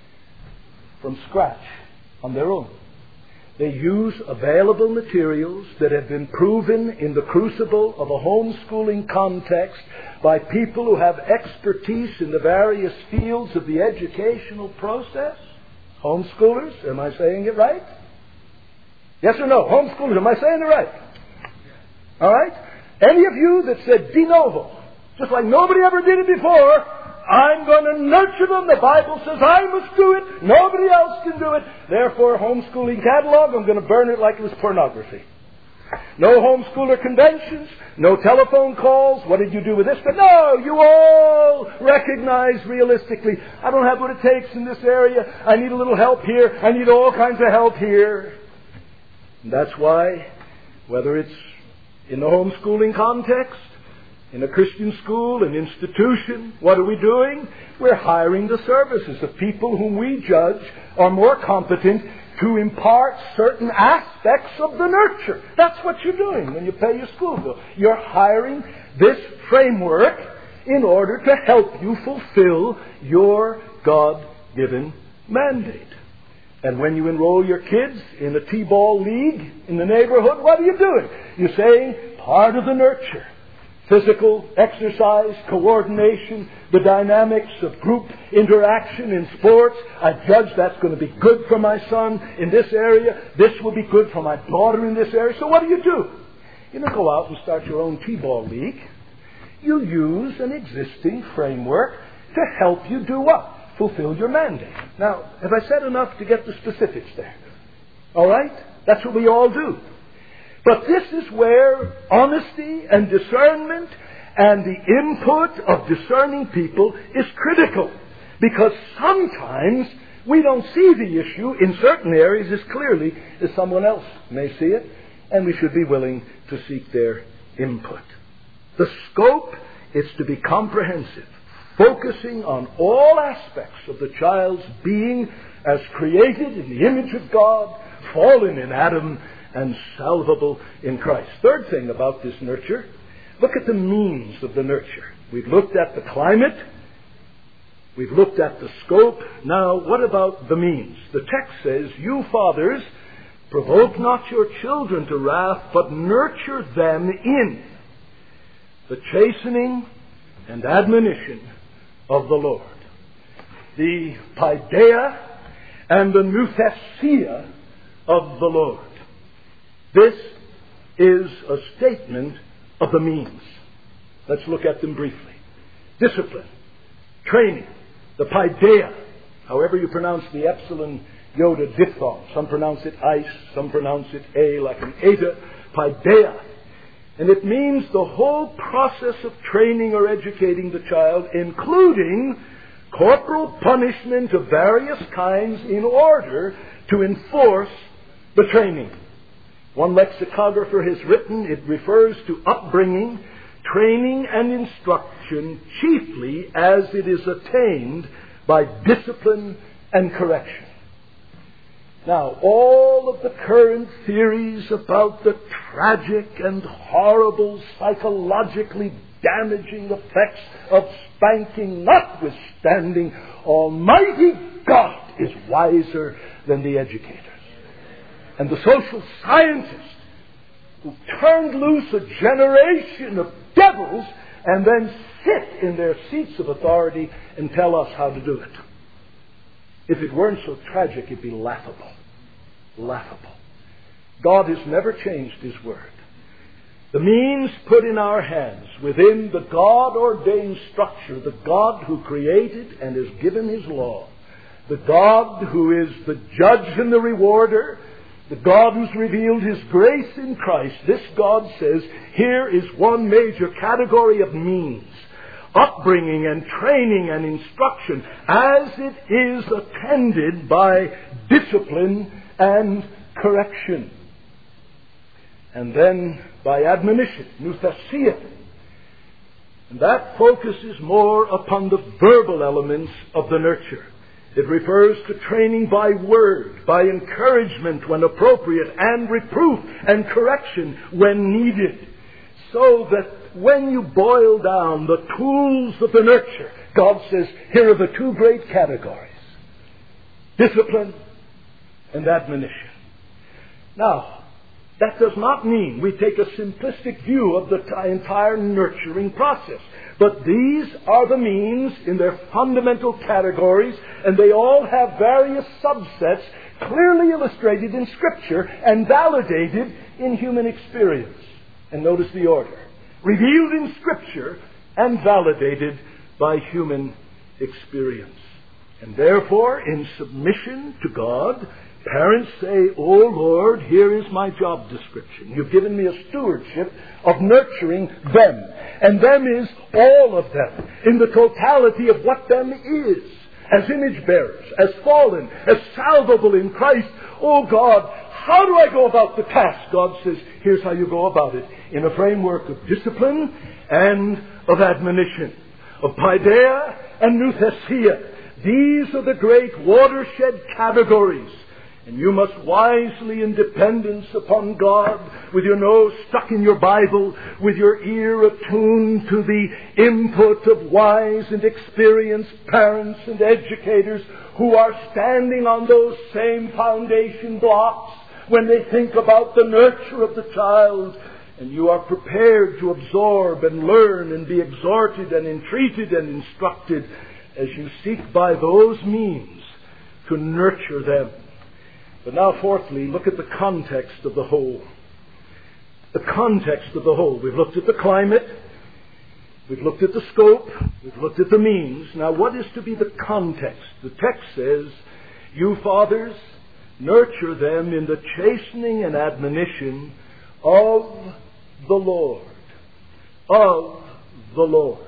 from scratch on their own. They use available materials that have been proven in the crucible of a homeschooling context by people who have expertise in the various fields of the educational process. Homeschoolers, am I saying it right? Yes or no? Homeschoolers, am I saying it right? All right? Any of you that said de novo, just like nobody ever did it before, I'm going to nurture them. The Bible says I must do it. Nobody else can do it. Therefore, homeschooling catalog, I'm going to burn it like it was pornography. No homeschooler conventions, no telephone calls. What did you do with this? But no, you all recognize realistically, I don't have what it takes in this area. I need a little help here. I need all kinds of help here. And that's why, whether it's in the homeschooling context, in a Christian school, an institution, what are we doing? We're hiring the services of people whom we judge are more competent to impart certain aspects of the nurture. That's what you're doing when you pay your school bill. You're hiring this framework in order to help you fulfill your God-given mandate. And when you enroll your kids in a T-ball league in the neighborhood, what are you doing? You're saying part of the nurture. Physical exercise, coordination, the dynamics of group interaction in sports. I judge that's going to be good for my son in this area. This will be good for my daughter in this area. So what do you do? You don't go out and start your own T-ball league. You use an existing framework to help you do what? Fulfill your mandate. Now, have I said enough to get the specifics there? All right? That's what we all do. But this is where honesty and discernment and the input of discerning people is critical. Because sometimes we don't see the issue in certain areas as clearly as someone else may see it, and we should be willing to seek their input. The scope is to be comprehensive, focusing on all aspects of the child's being as created in the image of God, fallen in Adam, and salvable in Christ. Third thing about this nurture, look at the means of the nurture. We've looked at the climate. We've looked at the scope. Now, what about the means? The text says, you fathers, provoke not your children to wrath, but nurture them in the chastening and admonition of the Lord. The paideia and the nouthesia of the Lord. This is a statement of the means. Let's look at them briefly. Discipline, training, the paideia, however you pronounce the epsilon iota diphthong. Some pronounce it ice, some pronounce it a, like an eta, paideia. And it means the whole process of training or educating the child, including corporal punishment of various kinds in order to enforce the training. One lexicographer has written, it refers to upbringing, training, and instruction chiefly as it is attained by discipline and correction. Now, all of the current theories about the tragic and horrible, psychologically damaging effects of spanking notwithstanding, Almighty God is wiser than the educators. And the social scientists who turned loose a generation of devils and then sit in their seats of authority and tell us how to do it. If it weren't so tragic, it'd be laughable. Laughable. God has never changed His word. The means put in our hands within the God-ordained structure, the God who created and has given His law, the God who is the judge and the rewarder, the God who's revealed His grace in Christ. This God says, here is one major category of means. Upbringing and training and instruction as it is attended by discipline and correction. And then by admonition, nouthesia. And that focuses more upon the verbal elements of the nurture. It refers to training by word, by encouragement when appropriate, and reproof and correction when needed. So that when you boil down the tools of the nurture, God says, here are the two great categories: discipline and admonition. Now, that does not mean we take a simplistic view of the t- entire nurturing process. But these are the means in their fundamental categories, and they all have various subsets clearly illustrated in Scripture and validated in human experience. And notice the order: revealed in Scripture and validated by human experience. And therefore, in submission to God, parents say, "Oh Lord, here is my job description. You've given me a stewardship of nurturing them." And them is all of them, in the totality of what them is, as image bearers, as fallen, as salvable in Christ. Oh God, how do I go about the task? God says, here's how you go about it, in a framework of discipline and of admonition, of paideia and nouthesia. These are the great watershed categories. And you must wisely, in dependence upon God, with your nose stuck in your Bible, with your ear attuned to the input of wise and experienced parents and educators who are standing on those same foundation blocks when they think about the nurture of the child, and you are prepared to absorb and learn and be exhorted and entreated and instructed as you seek by those means to nurture them. But now, fourthly, look at the context of the whole. The context of the whole. We've looked at the climate. We've looked at the scope. We've looked at the means. Now, what is to be the context? The text says, "You fathers, nurture them in the chastening and admonition of the Lord." Of the Lord.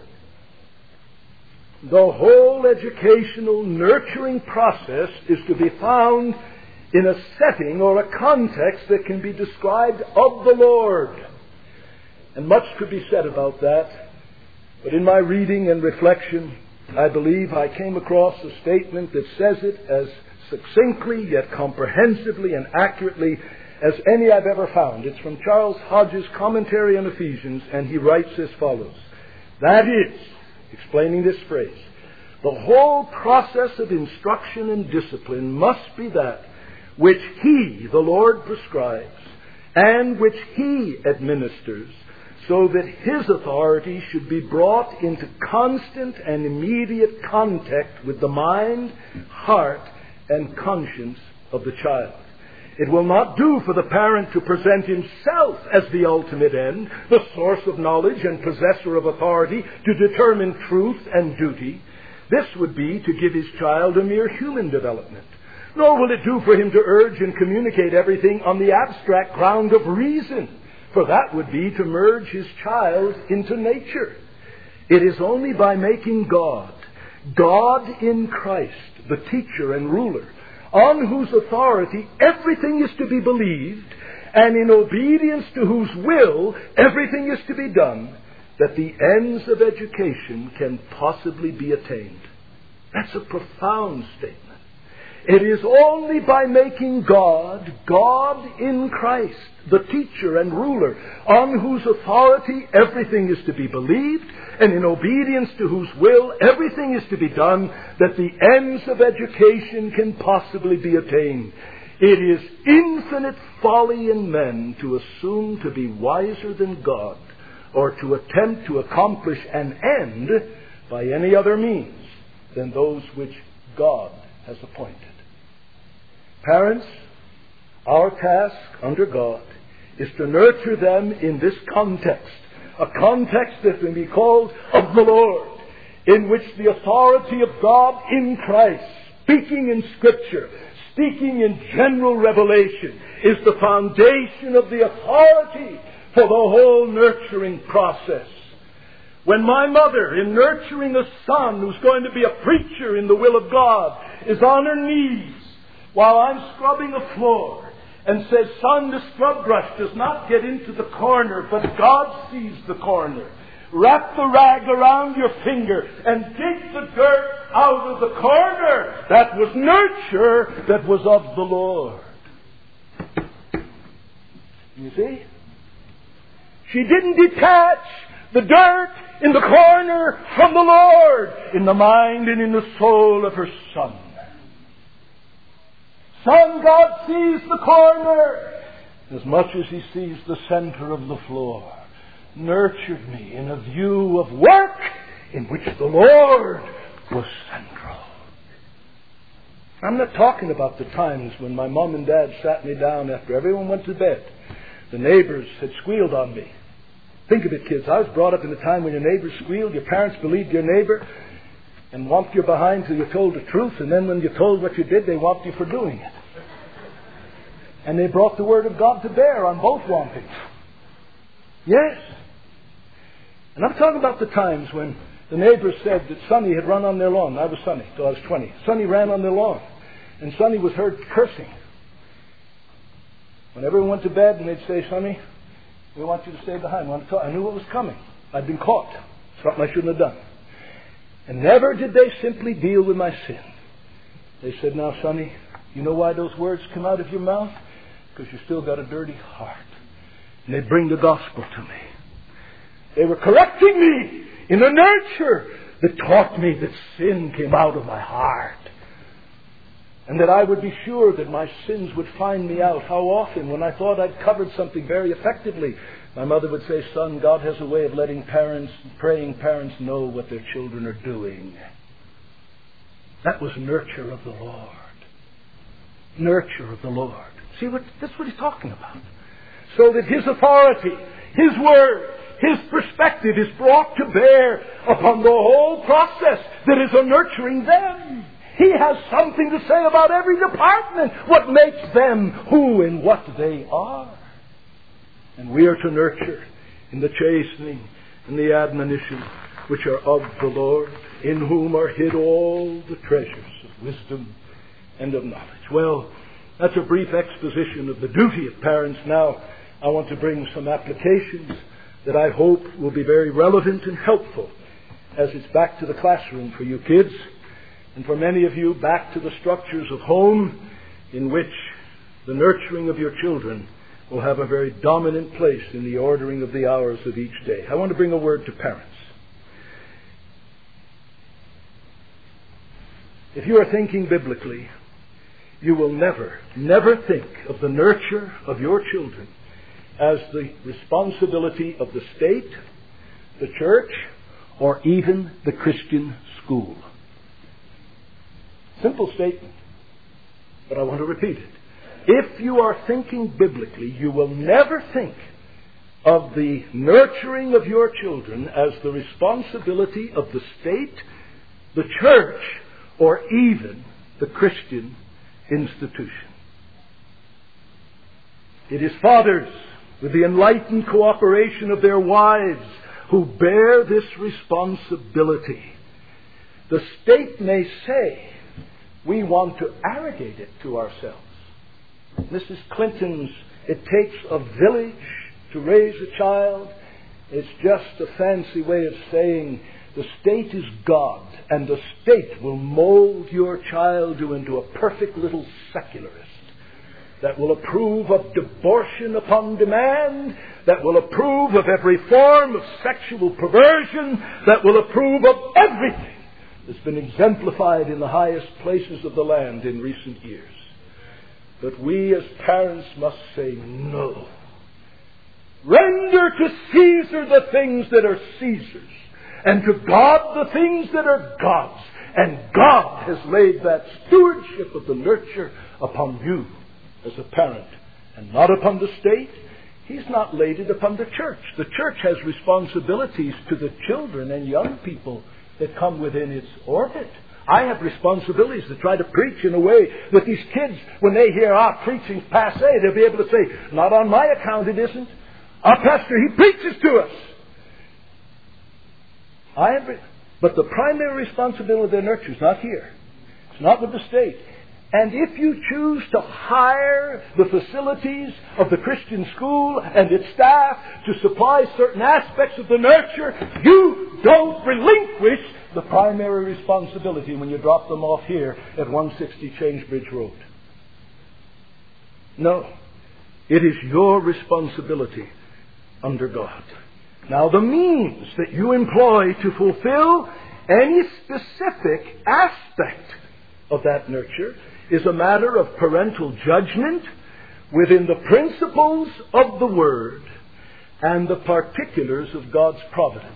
The whole educational nurturing process is to be found in a setting or a context that can be described of the Lord. And much could be said about that. But in my reading and reflection, I believe I came across a statement that says it as succinctly yet comprehensively and accurately as any I've ever found. It's from Charles Hodge's commentary on Ephesians, and he writes as follows. That is, explaining this phrase, the whole process of instruction and discipline must be that which He, the Lord, prescribes, and which He administers, so that His authority should be brought into constant and immediate contact with the mind, heart, and conscience of the child. It will not do for the parent to present himself as the ultimate end, the source of knowledge and possessor of authority to determine truth and duty. This would be to give his child a mere human development. Nor will it do for him to urge and communicate everything on the abstract ground of reason, for that would be to merge his child into nature. It is only by making God, God in Christ, the teacher and ruler, on whose authority everything is to be believed, and in obedience to whose will everything is to be done, that the ends of education can possibly be attained. That's a profound statement. It is only by making God, God in Christ, the teacher and ruler, on whose authority everything is to be believed, and in obedience to whose will everything is to be done, that the ends of education can possibly be attained. It is infinite folly in men to assume to be wiser than God, or to attempt to accomplish an end by any other means than those which God has appointed. Parents, our task under God is to nurture them in this context, a context that can be called of the Lord, in which the authority of God in Christ, speaking in Scripture, speaking in general revelation, is the foundation of the authority for the whole nurturing process. When my mother, in nurturing a son who's going to be a preacher in the will of God, is on her knees while I'm scrubbing a floor and says, "Son, the scrub brush does not get into the corner, but God sees the corner. Wrap the rag around your finger and dig the dirt out of the corner." That was nurture that was of the Lord. You see? She didn't detach the dirt in the corner from the Lord in the mind and in the soul of her son. Son, God sees the corner as much as He sees the center of the floor. Nurtured me in a view of work in which the Lord was central. I'm not talking about the times when my mom and dad sat me down after everyone went to bed. The neighbors had squealed on me. Think of it, kids. I was brought up in a time when your neighbors squealed, your parents believed your neighbor and whomped your behind till you told the truth, and then when you told what you did, they whomped you for doing it. And they brought the Word of God to bear on both whompings. Yes. And I'm talking about the times when the neighbors said that Sonny had run on their lawn. I was Sonny till I was twenty. Sonny ran on their lawn. And Sonny was heard cursing. When everyone went to bed and they'd say, "Sonny, we want you to stay behind. We want to talk." I knew what was coming. I'd been caught. Something I shouldn't have done. And never did they simply deal with my sin. They said, "Now, Sonny, you know why those words come out of your mouth? Because you still got a dirty heart." And they bring the gospel to me. They were correcting me in a nurture that taught me that sin came out of my heart. And that I would be sure that my sins would find me out. How often, when I thought I'd covered something very effectively, my mother would say, "Son, God has a way of letting parents, praying parents, know what their children are doing." That was nurture of the Lord. Nurture of the Lord. See, what, that's what he's talking about. So that His authority, His Word, His perspective is brought to bear upon the whole process that is a nurturing them. He has something to say about every department, what makes them who and what they are. And we are to nurture in the chastening and the admonition which are of the Lord, in whom are hid all the treasures of wisdom and of knowledge. Well, that's a brief exposition of the duty of parents. Now, I want to bring some applications that I hope will be very relevant and helpful as it's back to the classroom for you kids, and for many of you back to the structures of home in which the nurturing of your children will have a very dominant place in the ordering of the hours of each day. I want to bring a word to parents. If you are thinking biblically, you will never, never think of the nurture of your children as the responsibility of the state, the church, or even the Christian school. Simple statement, but I want to repeat it. If you are thinking biblically, you will never think of the nurturing of your children as the responsibility of the state, the church, or even the Christian institution. It is fathers, with the enlightened cooperation of their wives, who bear this responsibility. The state may say, we want to arrogate it to ourselves. Missus Clinton's, "It takes a village to raise a child," it's just a fancy way of saying the state is God, and the state will mold your child into a perfect little secularist that will approve of abortion upon demand, that will approve of every form of sexual perversion, that will approve of everything that's been exemplified in the highest places of the land in recent years. But we as parents must say no. Render to Caesar the things that are Caesar's, and to God the things that are God's. And God has laid that stewardship of the nurture upon you as a parent, and not upon the state. He's not laid it upon the church. The church has responsibilities to the children and young people that come within its orbit. I have responsibilities to try to preach in a way that these kids, when they hear, ah, preaching's passé, they'll be able to say, not on my account it isn't. Our pastor, he preaches to us. I have, re- but the primary responsibility of their nurture is not here. It's not with the state. And if you choose to hire the facilities of the Christian school and its staff to supply certain aspects of the nurture, you don't relinquish the primary responsibility when you drop them off here at one sixty Changebridge Road. No. It is your responsibility under God. Now, the means that you employ to fulfill any specific aspect of that nurture is a matter of parental judgment within the principles of the Word and the particulars of God's providence.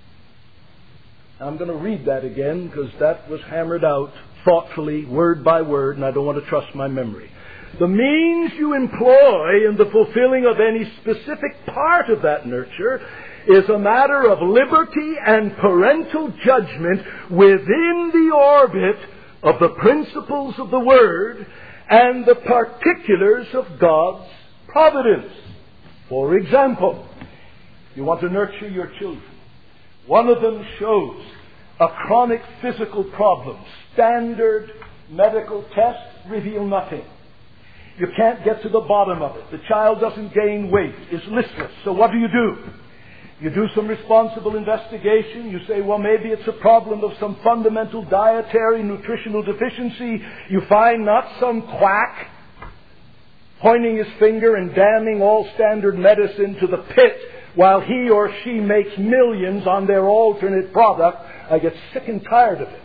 I'm going to read that again because that was hammered out thoughtfully, word by word, and I don't want to trust my memory. The means you employ in the fulfilling of any specific part of that nurture is a matter of liberty and parental judgment within the orbit of the principles of the Word and the particulars of God's providence. For example, you want to nurture your children. One of them shows a chronic physical problem. Standard medical tests reveal nothing. You can't get to the bottom of it. The child doesn't gain weight, is listless. So what do you do? You do some responsible investigation. You say, well, maybe it's a problem of some fundamental dietary, nutritional deficiency. You find not some quack pointing his finger and damning all standard medicine to the pit while he or she makes millions on their alternate product. I get sick and tired of it.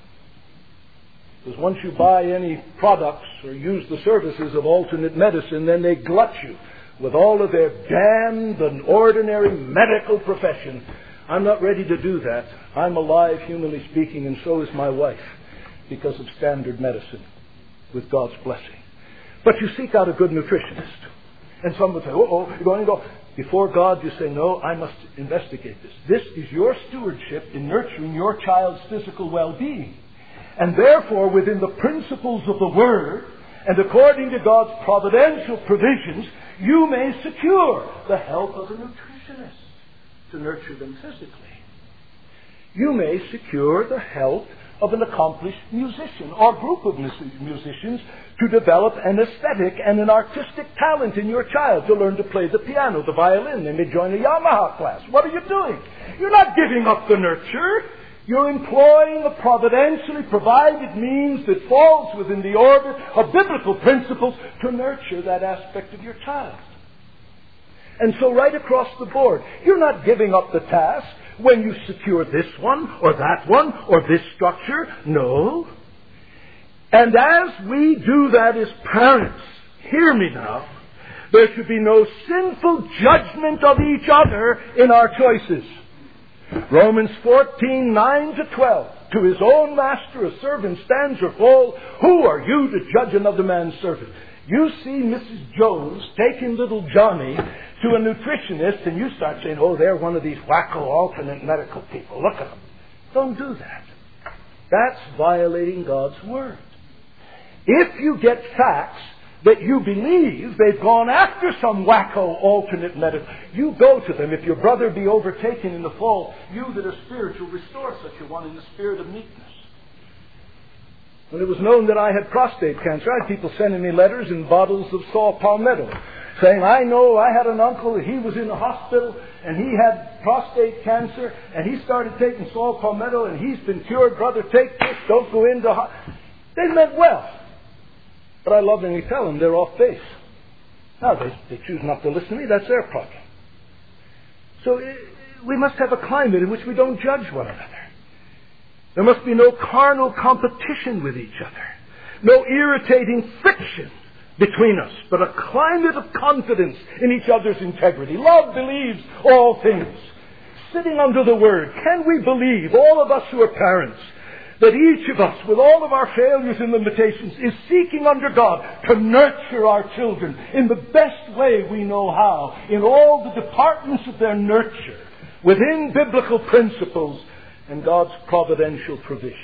Because once you buy any products or use the services of alternate medicine, then they glut you with all of their damned and ordinary medical profession. I'm not ready to do that. I'm alive, humanly speaking, and so is my wife, because of standard medicine, with God's blessing. But you seek out a good nutritionist. And some would say, oh, you're going to go. Before God, you say, no, I must investigate this. This is your stewardship in nurturing your child's physical well-being. And therefore, within the principles of the Word, and according to God's providential provisions, you may secure the help of a nutritionist to nurture them physically. You may secure the help of an accomplished musician or group of musicians to develop an aesthetic and an artistic talent in your child, to learn to play the piano, the violin. They may join a Yamaha class. What are you doing? You're not giving up the nurture. You're employing a providentially provided means that falls within the orbit of biblical principles to nurture that aspect of your child. And so right across the board, you're not giving up the task when you secure this one or that one or this structure. No. And as we do that as parents, hear me now, there should be no sinful judgment of each other in our choices. Romans fourteen, nine to twelve. To his own master a servant stands or falls. Who are you to judge another man's servant? You see Missus Jones taking little Johnny to a nutritionist and you start saying, oh, they're one of these wacko alternate medical people. Look at them. Don't do that. That's violating God's Word. If you get facts that you believe they've gone after some wacko alternate medical, you go to them. If your brother be overtaken in the fall, you that are spiritual, restore such a one in the spirit of meekness. When it was known that I had prostate cancer, I had people sending me letters and bottles of saw palmetto, saying, I know I had an uncle, he was in the hospital, and he had prostate cancer, and he started taking saw palmetto, and he's been cured. Brother, take this, don't go into hospital. They meant well. But I lovingly tell them they're off base. Now, they, they choose not to listen to me. That's their problem. So it, we must have a climate in which we don't judge one another. There must be no carnal competition with each other. No irritating friction between us, but a climate of confidence in each other's integrity. Love believes all things. Sitting under the Word, can we believe, all of us who are parents, that each of us, with all of our failures and limitations, is seeking under God to nurture our children in the best way we know how, in all the departments of their nurture, within biblical principles and God's providential provisions.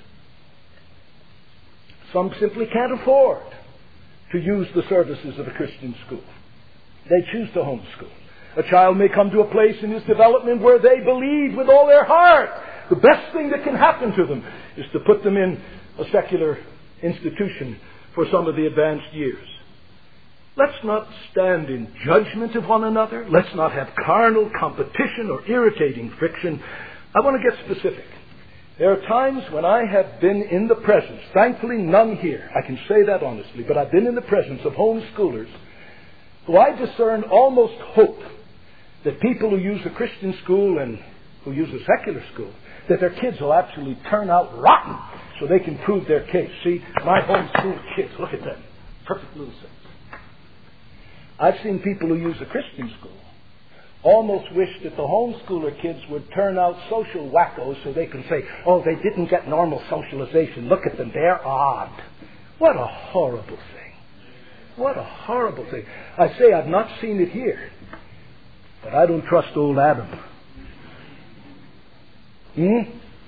Some simply can't afford to use the services of a Christian school. They choose to homeschool. A child may come to a place in his development where they believe with all their heart the best thing that can happen to them is to put them in a secular institution for some of the advanced years. Let's not stand in judgment of one another. Let's not have carnal competition or irritating friction. I want to get specific. There are times when I have been in the presence, thankfully none here, I can say that honestly, but I've been in the presence of homeschoolers who I discern almost hope that people who use a Christian school and who use a secular school, that their kids will actually turn out rotten so they can prove their case. See, my homeschool kids, look at them. Perfect little saints. I've seen people who use a Christian school almost wish that the homeschooler kids would turn out social wackos so they can say, oh, they didn't get normal socialization. Look at them. They're odd. What a horrible thing. What a horrible thing. I say I've not seen it here, but I don't trust old Adam. Hmm?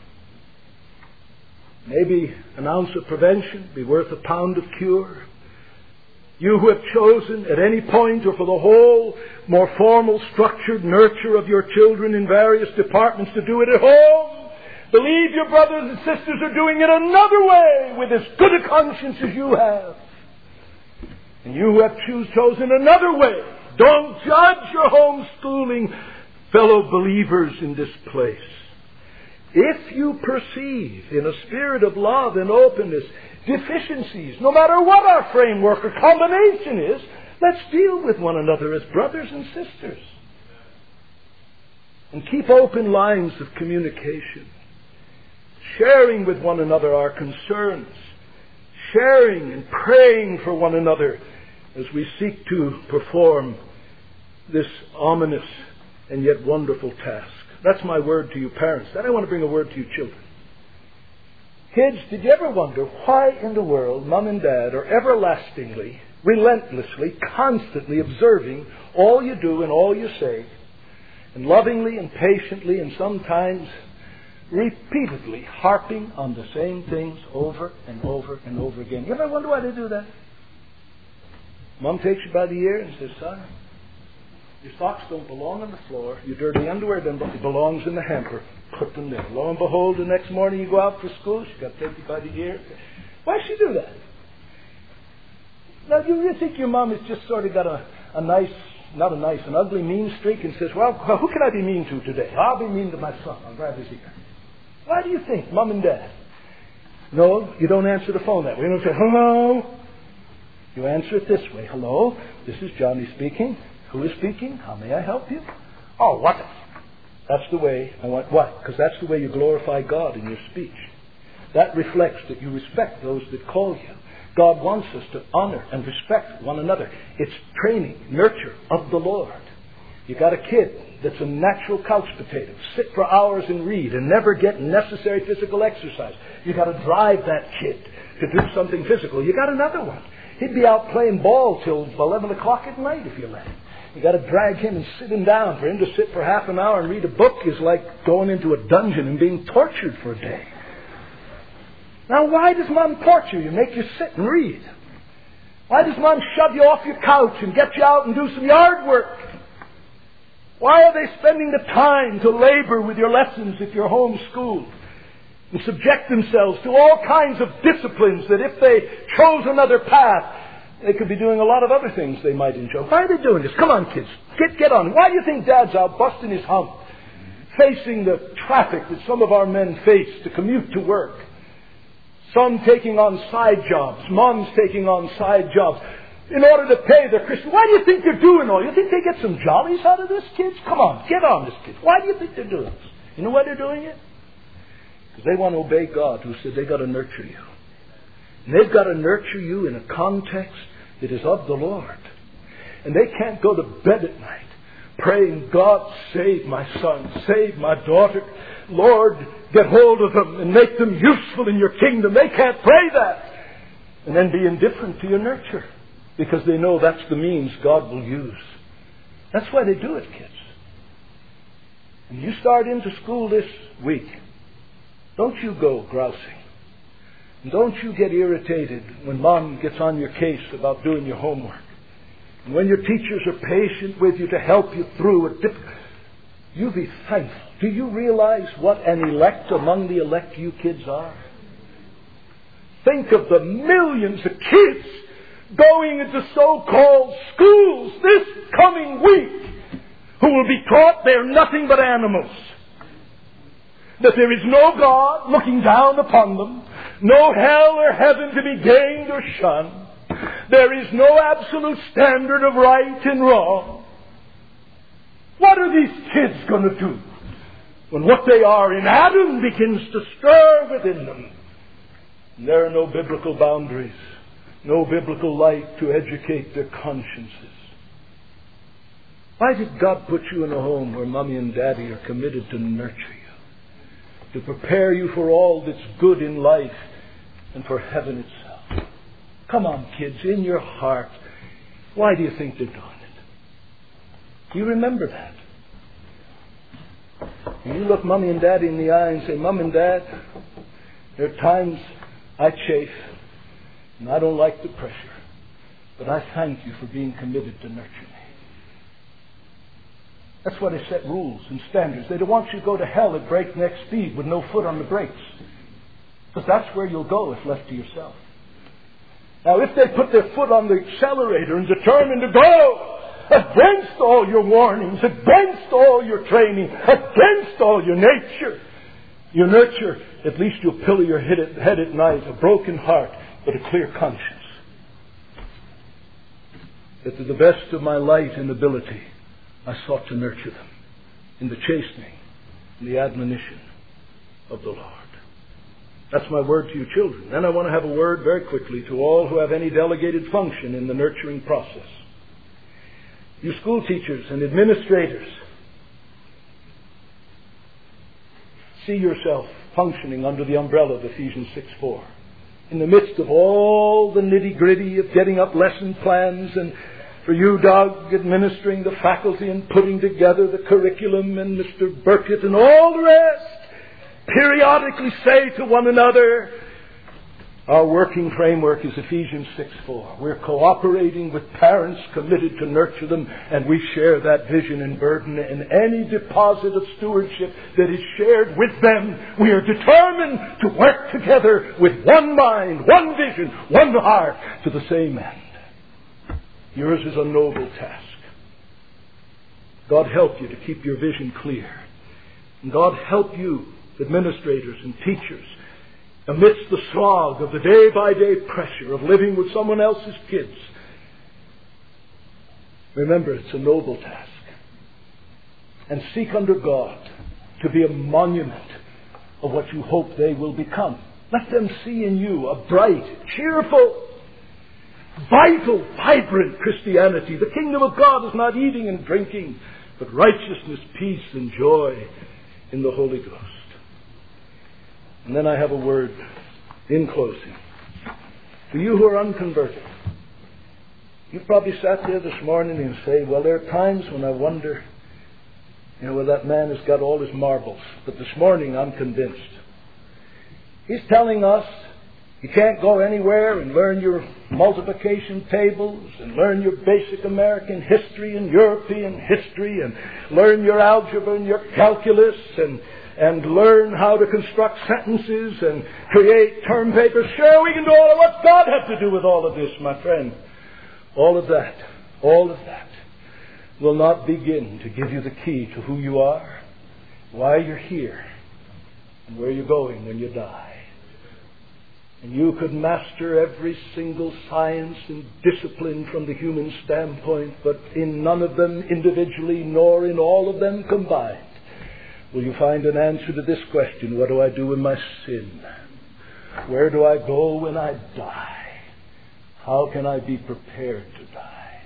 Maybe an ounce of prevention be worth a pound of cure. You who have chosen at any point or for the whole more formal, structured nurture of your children in various departments to do it at home, believe your brothers and sisters are doing it another way with as good a conscience as you have. And you who have choose, chosen another way, don't judge your homeschooling fellow believers in this place. If you perceive in a spirit of love and openness deficiencies, no matter what our framework or combination is, let's deal with one another as brothers and sisters. And keep open lines of communication, sharing with one another our concerns, sharing and praying for one another as we seek to perform this ominous and yet wonderful task. That's my word to you parents. Then I want to bring a word to you children. Kids, did you ever wonder why in the world Mom and Dad are everlastingly, relentlessly, constantly observing all you do and all you say, and lovingly and patiently and sometimes repeatedly harping on the same things over and over and over again? You ever wonder why they do that? Mom takes you by the ear and says, son, your socks don't belong on the floor. Your dirty underwear belongs in the hamper. Put them there. Lo and behold, the next morning you go out for school, she's got to take you by the ear. Why does she do that? Now, do you think your mom has just sort of got a, a nice, not a nice, an ugly mean streak and says, well, who can I be mean to today? I'll be mean to my son. I'll grab his ear. Why do you think, Mom and Dad? No, you don't answer the phone that way. You don't say, hello. You answer it this way. Hello, this is Johnny speaking. Who is speaking? How may I help you? Oh, what? That's the way I want. What? Because that's the way you glorify God in your speech. That reflects that you respect those that call you. God wants us to honor and respect one another. It's training, nurture of the Lord. You got a kid that's a natural couch potato, sit for hours and read and never get necessary physical exercise. You got to drive that kid to do something physical. You got another one. He'd be out playing ball till eleven o'clock at night if you let him. You got to drag him and sit him down. For him to sit for half an hour and read a book is like going into a dungeon and being tortured for a day. Now, why does Mom torture you, make you sit and read? Why does Mom shove you off your couch and get you out and do some yard work? Why are they spending the time to labor with your lessons if you're homeschooled and subject themselves to all kinds of disciplines that if they chose another path, they could be doing a lot of other things they might enjoy? Why are they doing this? Come on, kids. Get, get on. Why do you think Dad's out busting his hump, facing the traffic that some of our men face to commute to work? Some taking on side jobs. Moms taking on side jobs in order to pay their Christian. Why do you think they're doing all? You think they get some jollies out of this, kids? Come on, get on this, kids. Why do you think they're doing this? You know why they're doing it? Because they want to obey God, who said they got to nurture you. And they've got to nurture you in a context that is of the Lord. And they can't go to bed at night praying, God, save my son, save my daughter. Lord, get hold of them and make them useful in your kingdom. They can't pray that and then be indifferent to your nurture, because they know that's the means God will use. That's why they do it, kids. And you start into school this week, don't you go grousing. And don't you get irritated when Mom gets on your case about doing your homework. And when your teachers are patient with you to help you through it, you be thankful. Do you realize what an elect among the elect you kids are? Think of the millions of kids going into so-called schools this coming week who will be taught they're nothing but animals. That there is no God looking down upon them, no hell or heaven to be gained or shunned. There is no absolute standard of right and wrong. What are these kids going to do when what they are in Adam begins to stir within them? And there are no biblical boundaries, no biblical light to educate their consciences. Why did God put you in a home where Mommy and Daddy are committed to nurture you, to prepare you for all that's good in life and for heaven itself? Come on, kids, in your heart, why do you think they're doing it? Do you remember that? And you look Mommy and Daddy in the eye and say, Mom and Dad, there are times I chafe and I don't like the pressure, but I thank you for being committed to nurture me. That's why they set rules and standards. They don't want you to go to hell at breakneck speed with no foot on the brakes, because that's where you'll go if left to yourself. Now, if they put their foot on the accelerator and determined to go against all your warnings, against all your training, against all your nature, your nurture, at least you'll pillow your head at, head at night, a broken heart, but a clear conscience. That to the best of my light and ability, I sought to nurture them in the chastening and the admonition of the Lord. That's my word to you children. Then I want to have a word very quickly to all who have any delegated function in the nurturing process. You school teachers and administrators, see yourself functioning under the umbrella of Ephesians six four. In the midst of all the nitty-gritty of getting up lesson plans, and for you, Doug, administering the faculty and putting together the curriculum, and Mister Burkett and all the rest, periodically say to one another, our working framework is Ephesians six four. We're cooperating with parents committed to nurture them, and we share that vision and burden, and any deposit of stewardship that is shared with them, we are determined to work together with one mind, one vision, one heart to the same end. Yours is a noble task. God help you to keep your vision clear. And God help you, administrators and teachers, amidst the slog of the day-by-day pressure of living with someone else's kids. Remember, it's a noble task. And seek under God to be a monument of what you hope they will become. Let them see in you a bright, cheerful, vital, vibrant Christianity. The kingdom of God is not eating and drinking, but righteousness, peace, and joy in the Holy Ghost. And then I have a word in closing. For you who are unconverted, you've probably sat there this morning and say, well, there are times when I wonder, you know, well, that man has got all his marbles. But this morning I'm convinced. He's telling us you can't go anywhere and learn your multiplication tables and learn your basic American history and European history and learn your algebra and your calculus and and learn how to construct sentences and create term papers. Sure, we can do all of what's God have to do with all of this, my friend. All of that, all of that will not begin to give you the key to who you are, why you're here, and where you're going when you die. And you could master every single science and discipline from the human standpoint, but in none of them individually, nor in all of them combined, will you find an answer to this question: what do I do with my sin? Where do I go when I die? How can I be prepared to die?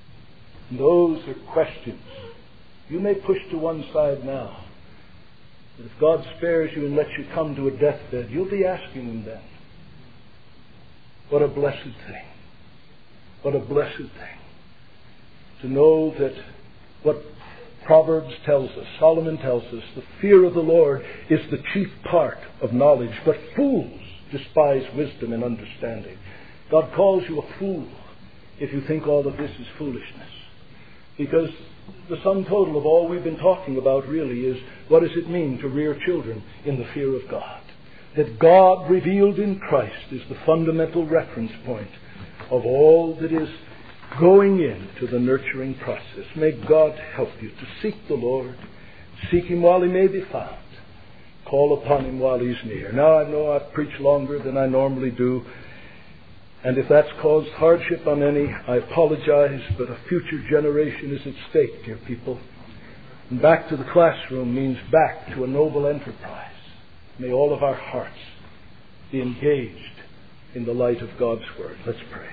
And those are questions you may push to one side now. that if God spares you and lets you come to a deathbed, you'll be asking Him then. What a blessed thing. What a blessed thing. To know that what Proverbs tells us, Solomon tells us, the fear of the Lord is the chief part of knowledge, but fools despise wisdom and understanding. God calls you a fool if you think all of this is foolishness. Because the sum total of all we've been talking about really is, what does it mean to rear children in the fear of God? That God revealed in Christ is the fundamental reference point of all that is going into the nurturing process. May God help you to seek the Lord, seek Him while He may be found, call upon Him while He's near. Now I know I've preached longer than I normally do, and if that's caused hardship on any, I apologize, but a future generation is at stake, dear people. And back to the classroom means back to a noble enterprise. May all of our hearts be engaged in the light of God's Word. Let's pray.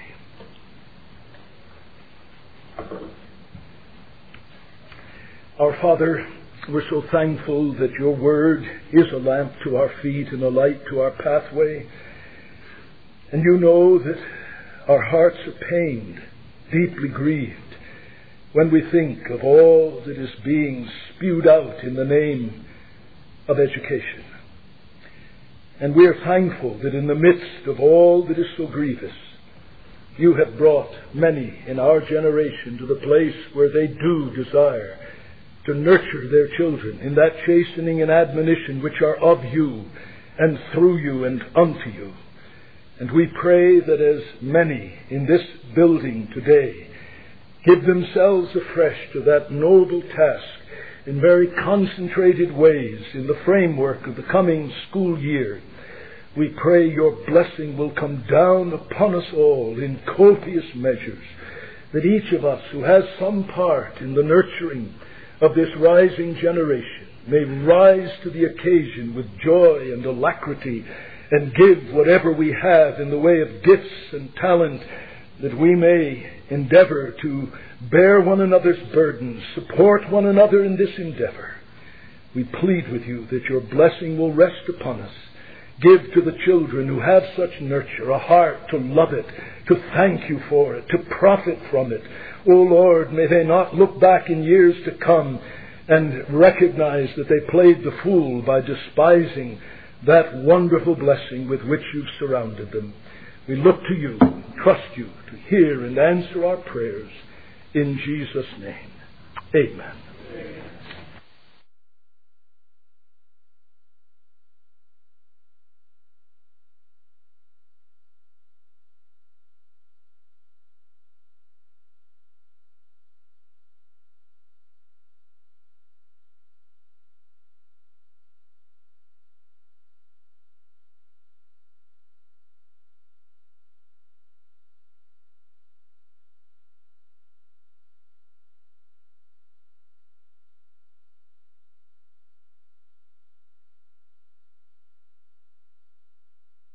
Our Father, we're so thankful that Your Word is a lamp to our feet and a light to our pathway. And You know that our hearts are pained, deeply grieved, when we think of all that is being spewed out in the name of education. And we are thankful that in the midst of all that is so grievous, You have brought many in our generation to the place where they do desire to nurture their children in that chastening and admonition which are of You and through You and unto You. And we pray that as many in this building today give themselves afresh to that noble task in very concentrated ways in the framework of the coming school year, we pray Your blessing will come down upon us all in copious measures, that each of us who has some part in the nurturing of this rising generation may rise to the occasion with joy and alacrity and give whatever we have in the way of gifts and talent, that we may endeavor to bear one another's burdens, support one another in this endeavor. We plead with You that Your blessing will rest upon us. Give to the children who have such nurture a heart to love it, to thank You for it, to profit from it. O Lord, may they not look back in years to come and recognize that they played the fool by despising that wonderful blessing with which You've surrounded them. We look to You, trust You to hear and answer our prayers. In Jesus' name, amen.